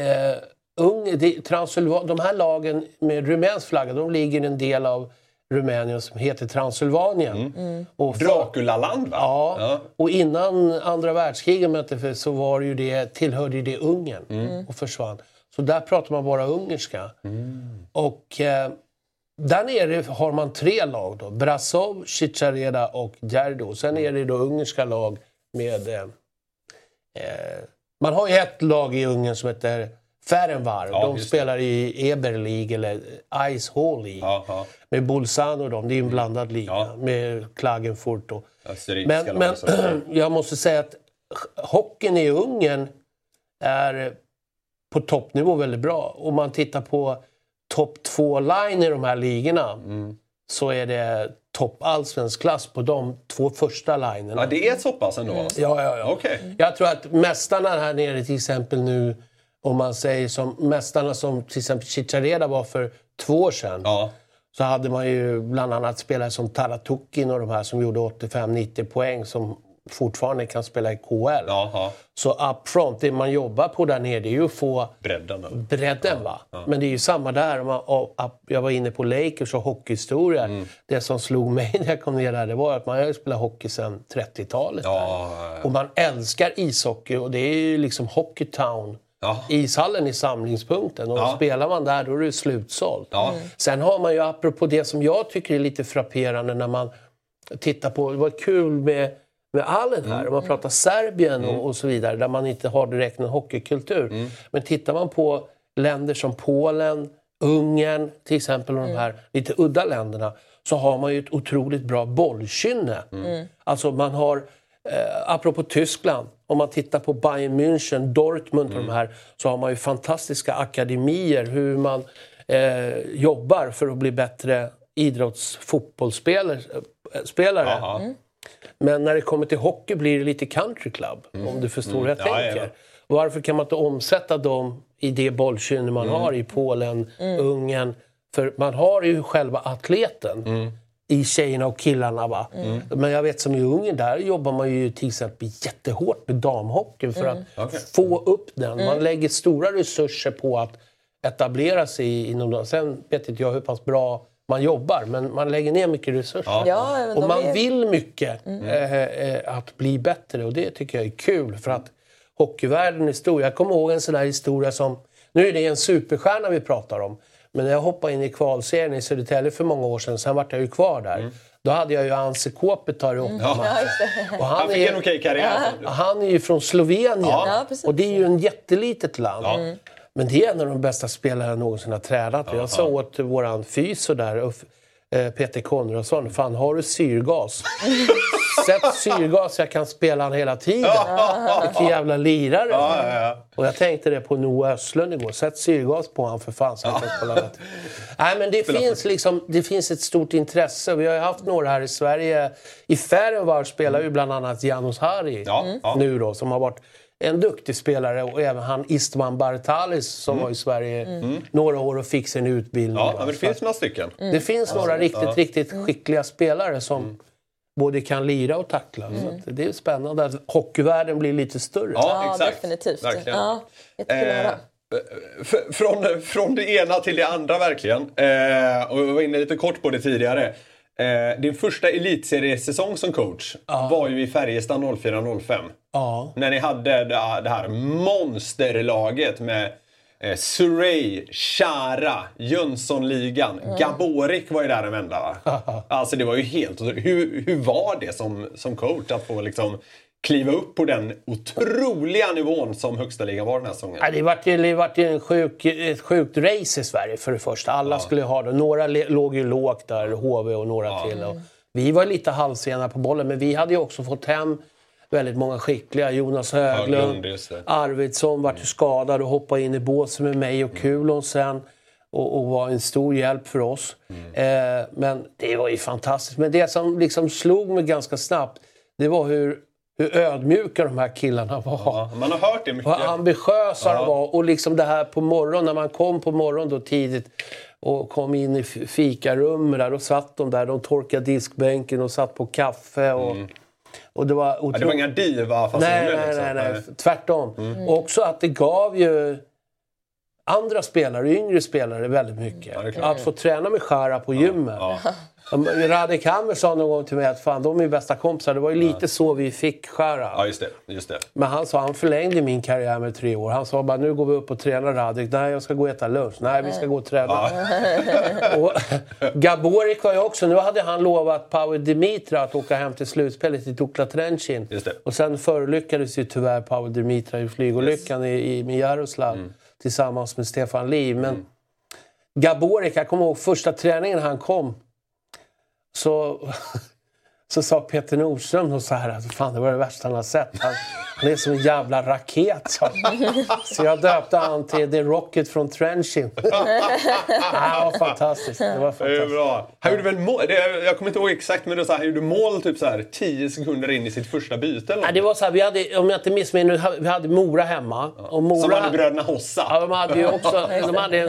de här lagen med rumänsk flagga, de ligger i en del av Rumänien som heter Transylvanien. Och Draculaland, va? Ja, och innan andra världskriget så var det ju tillhörde det Ungern och försvann. Så där pratar man bara ungerska. Och där nere har man 3 lag då. Brasov, Cicareda och Gerdo. Sen är det då ungerska lag med... man har ju ett lag i Ungern som heter Ferencváros. De spelar i Eberlig eller Ice Hall League. Med Bolzano och dem. Det är en blandad liga. Med Klagenfurt och... Men jag måste säga att hockeyn i Ungern är på toppnivå väldigt bra. Om man tittar på topp 2-line i de här ligorna så är det topp allsvensk klass på de 2 första linerna. Ja, det är så pass ändå. Ja. Okay. Jag tror att mästarna här nere till exempel nu, om man säger som mästarna som till exempel Cicareda var för 2 år sedan. Ja. Så hade man ju bland annat spelare som Taratukin och de här som gjorde 85-90 poäng som fortfarande kan spela i KL. Jaha. Så up front, det man jobbar på där nere, det är ju att få bredden va? Ja. Men det är ju samma där. Jag var inne på Lakers och hockeyhistoria. Det som slog mig när jag kom ner där, det var att man har spelat hockey sedan 30-talet. Ja. Och man älskar ishockey och det är ju liksom Hockeytown. Ja. Ishallen i samlingspunkten och spelar man där då är det slutsålt. Ja. Sen har man ju, apropå det som jag tycker är lite frapperande när man tittar på, det var kul med Allen här, om man pratar Serbien och så vidare, där man inte har direkt en hockeykultur. Men tittar man på länder som Polen, Ungern till exempel, och de här lite udda länderna, så har man ju ett otroligt bra bollkynne. Alltså man har, apropå Tyskland, om man tittar på Bayern München, Dortmund och de här, så har man ju fantastiska akademier, hur man jobbar för att bli bättre idrottsfotbollsspelare. Men när det kommer till hockey blir det lite country club, om du förstår hur jag tänker. Ja. Varför kan man inte omsätta dem i det bollkynne man har i Polen, Ungern? För man har ju själva atleten i tjejerna och killarna. Va? Men jag vet som i Ungern, där jobbar man ju till exempel jättehårt med damhockeyn för att få upp den. Man lägger stora resurser på att etablera sig inom dem. Sen vet inte jag hur pass bra man jobbar, men man lägger ner mycket resurser. Ja, och man vill mycket att bli bättre, och det tycker jag är kul, för att hockeyvärlden är stor. Jag kommer ihåg en sån där historia som, nu är det en superstjärna vi pratar om, men när jag hoppade in i kvalserien i Södertälje för många år sedan, sen var jag ju kvar där. Då hade jag ju Anse Kopitar i 8 matcher. Och han fick en okej karriär. Han är ju från Slovenien, och det är ju en jättelitet land. Men det är en av de bästa spelare jag någonsin har tränat. Jag sa åt våran fysio där, Peter Konradsson, fan, har du syrgas? Sätt syrgas, jag kan spela han hela tiden. Vilken jävla lirare. Och jag tänkte det på Noah Östlund igår. Sätt syrgas på han för fan, så jag kan spela rätt. Nej, men det finns ett stort intresse. Vi har ju haft några här i Sverige. I Ferencváros spelar ju bland annat Janos Hari nu då, som har varit en duktig spelare, och även han Istvan Bartalis som var i Sverige några år och fick sin utbildning. Ja, men det finns några stycken. Det finns några riktigt skickliga spelare som både kan lira och tackla. Så det är spännande att hockeyvärlden blir lite större. Ja, exakt. Definitivt. Ja, jättekul att höra. Från det ena till det andra verkligen. Och jag var inne lite kort på det tidigare. Din första elitseriesäsong som coach var ju i Färjestad 04-05. Ja. När ni hade det här monsterlaget med Surrey, Chara, Jönssonligan, Gaborik var ju där en vända, va? Alltså det var ju helt... Hur var det som coach att få liksom kliva upp på den otroliga nivån som högsta ligan var den här säsongen? Ja, det vart ett sjukt race i Sverige för det första. Alla skulle ha det. Några låg ju lågt där, HV och några till. Och vi var lite halvsena på bollen, men vi hade ju också fått hem väldigt många skickliga. Jonas Höglund, Arvidsson vart ju skadad och hoppade in i båsen med mig och Kulon sen. Och var en stor hjälp för oss. Men det var ju fantastiskt. Men det som liksom slog mig ganska snabbt, det var hur ödmjuka de här killarna var. Ja, man har hört det mycket. Vad ambitiösa de var. Och liksom det här på morgonen, när man kom på morgonen då tidigt och kom in i fikarummet där, då satt de där, de torkade diskbänken och satt på kaffe och det var det var inga diva-fasoner. Nej. Tvärtom. Också att det gav ju andra spelare, yngre spelare väldigt mycket. Att få träna med Chara på gymmet. Radek Hammer sa någon gång till mig att fan, de är bästa kompisar. Det var ju lite så vi fick Chara. Ja, just det. Men han förlängde min karriär med 3 år. Han sa bara, nu går vi upp och tränar Radek. Nej, jag ska gå och äta lunch. Nej, vi ska gå och träna. Och Gaborik var ju också, nu hade han lovat Pavel Dimitra att åka hem till slutspelet i Dukla Trenchin. Och sen förolyckades ju tyvärr Pavel Dimitra i flygolyckan i Jaroslav tillsammans med Stefan Liv. Men Gaborik, jag kommer ihåg första träningen han kom, så sa Peter Nordström och så här att fan, det var det värsta han har sett. Han är som en jävla raket. Så jag döpte han till The Rocket från Trenchin. Det var fantastiskt. Det är bra. Han gjorde väl mål, jag kommer inte ihåg exakt, men han gjorde mål typ så här 10 sekunder in i sitt första byte. Eller? Ja, det var så här, vi hade, om jag inte missminner, vi hade Mora hemma. Och Mora, som hade bröderna Hossa. Ja, de hade ju också, de hade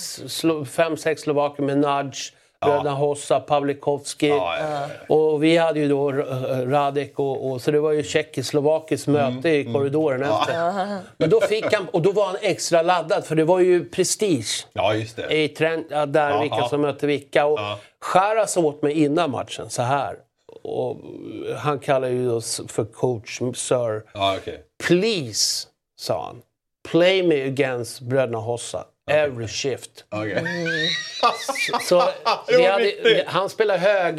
5-6 slovaker med Nudge. Bröderna Hossa, Pavlikovski. Och vi hade ju då Radek och så det var ju tjeckoslovakiskt möte i korridoren efter. Men då fick han, och då var han extra laddad för det var ju prestige. Ja, just det. I trend, där vilka som mötte vilka. Och Chara sa åt mig innan matchen så här. Och han kallar ju oss för coach, sir. Please, sa han. Play me against bröderna Hossa. Every shift. Så han spelar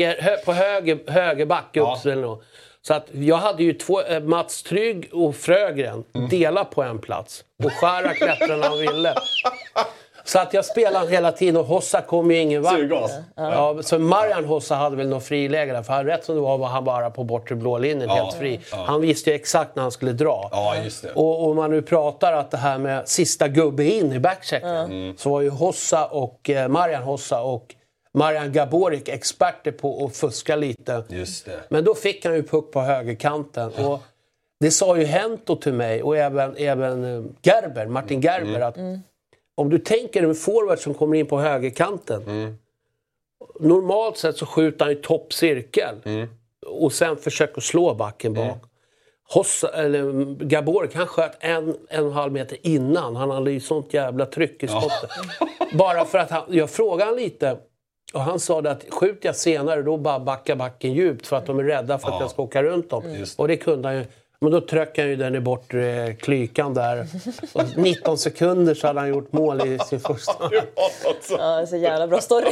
högerback upp. Så att jag hade ju Mats Trygg och Frögren dela på en plats. Och Chara klättra när han ville. Så att jag spelade hela tiden och Hossa kom ju ingen vart. Ja, så Marian Hossa hade väl någon friläge där. För han, rätt som det var han bara på bortre blå linjen helt fri. Han visste ju exakt när han skulle dra. Ja, just det. Och om man nu pratar att det här med sista gubbe in i backchecken. Så var ju Hossa och Marian Hossa och Marian Gaborik experter på att fuska lite. Just det. Men då fick han ju puck på högerkanten. Och det sa ju Hento till mig och även Gerber, Martin Gerber att om du tänker en forward som kommer in på högerkanten. Normalt sett så skjuter han i toppcirkel. Och sen försöker slå backen bak. Gaborik, han sköt 1,5 meter innan. Han hade ju sånt jävla tryck i skottet. Bara för att jag frågade han lite. Och han sa att skjuter jag senare då bara backar backen djupt. För att de är rädda för att jag ska åka runt dem. Och det kunde han ju. Men då tryckte han ju den i bortre klykan där. Och 19 sekunder så hade han gjort mål i sin första. Ja, det är så jävla bra story.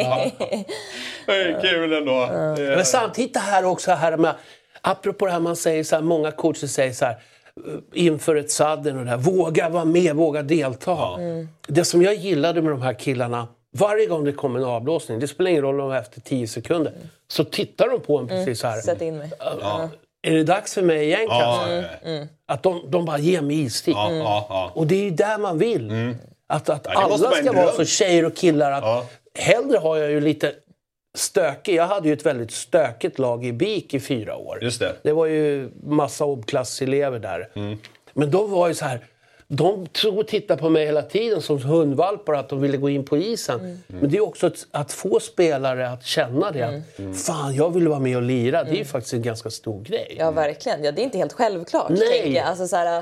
Det är kul ändå. Men samtidigt det här också här med, apropå det här man säger så här, många coacher säger så här inför ett sadden och det här, våga vara med, våga delta. Det som jag gillade med de här killarna, varje gång det kommer en avblåsning, det spelar ingen roll om efter 10 sekunder, så tittar de på en precis så här. Sätt in mig. Är det dags för mig igen kanske? Att de bara ger mig istid. Och det är ju där man vill. Att alla ska vara så tjejer och killar. Att hellre har jag ju lite stökig. Jag hade ju ett väldigt stökigt lag i BIK i 4 år. Just det. Det var ju massa obklasselever där. Men de var ju så här. De tror och tittar på mig hela tiden som hundvalpar att de ville gå in på isen. Men det är också att få spelare att känna det. Fan, jag vill vara med och lira. Det är ju faktiskt en ganska stor grej. Ja, verkligen. Ja, det är inte helt självklart. Nej. Tänker jag. Alltså, så här,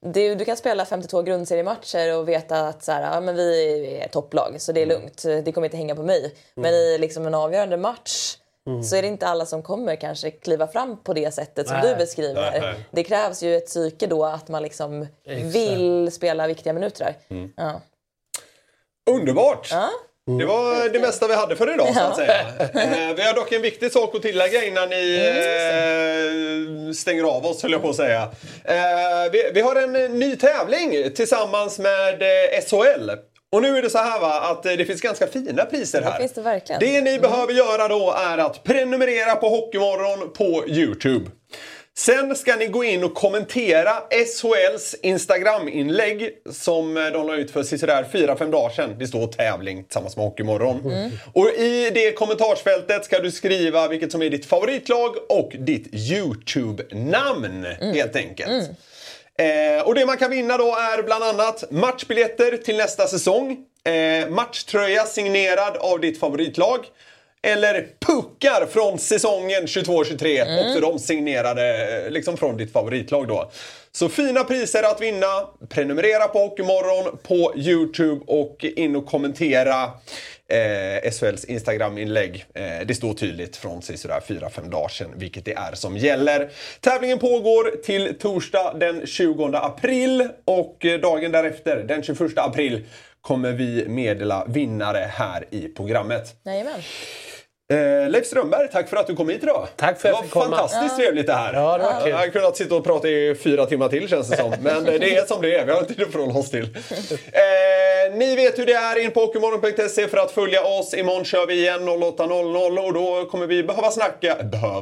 Du kan spela 52 grundseriematcher och veta att så här, men vi är topplag så det är lugnt. Det kommer inte hänga på mig. Men i liksom en avgörande match så är det inte alla som kommer kanske kliva fram på det sättet som du beskriver. Nej. Det krävs ju ett psyke då att man liksom vill spela viktiga minuter. Ja. Underbart! Ja. Det var det mesta vi hade för idag så att säga. Vi har dock en viktig sak att tillägga innan ni stänger av oss, höll jag på att säga. Vi har en ny tävling tillsammans med SHL. Och nu är det så här va, att det finns ganska fina priser här. Det finns det verkligen. Det ni behöver göra då är att prenumerera på Hockeymorgon på YouTube. Sen ska ni gå in och kommentera SHLs Instagram-inlägg som de la ut för sådär 4-5 dagar sedan. Det står tävling tillsammans med Hockeymorgon. Och i det kommentarsfältet ska du skriva vilket som är ditt favoritlag och ditt YouTube-namn helt enkelt. Och det man kan vinna då är bland annat matchbiljetter till nästa säsong, matchtröja signerad av ditt favoritlag eller puckar från säsongen 22-23 också de signerade liksom från ditt favoritlag då. Så fina priser att vinna. Prenumerera på Hockeymorgon på YouTube och in och kommentera SHLs Instagram-inlägg. Det står tydligt från sådär 4-5 dagar sedan vilket det är som gäller. Tävlingen pågår till torsdag den 20 april och dagen därefter, den 21 april, kommer vi meddela vinnare här i programmet. Jajamän. Leif Strömberg, tack för att du kom hit idag. Tack för att jag fick komma. Det var fantastiskt trevligt det här. Ja, det var kul. Jag har kunnat sitta och prata i 4 timmar till känns det som. Men det är som det är, vi har inte det att förhålla oss till. Ni vet hur det är in på hockeymorgon.se för att följa oss. Imorgon kör vi igen 08.00 och då kommer vi behöva snacka.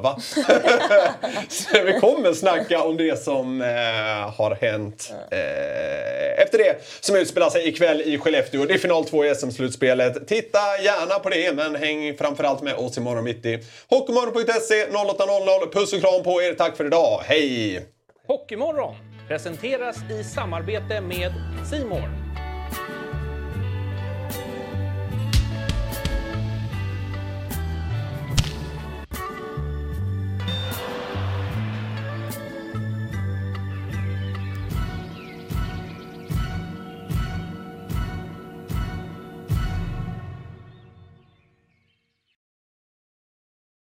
Så vi kommer snacka om det som har hänt efter det som utspelar sig ikväll i Skellefteå. Det är final 2 i SM-slutspelet. Titta gärna på det, men häng framförallt med oss imorgon mitt i. Hockeymorgon.se 08.00. Puss och kram på er. Tack för idag. Hej! Hockeymorgon presenteras i samarbete med C More.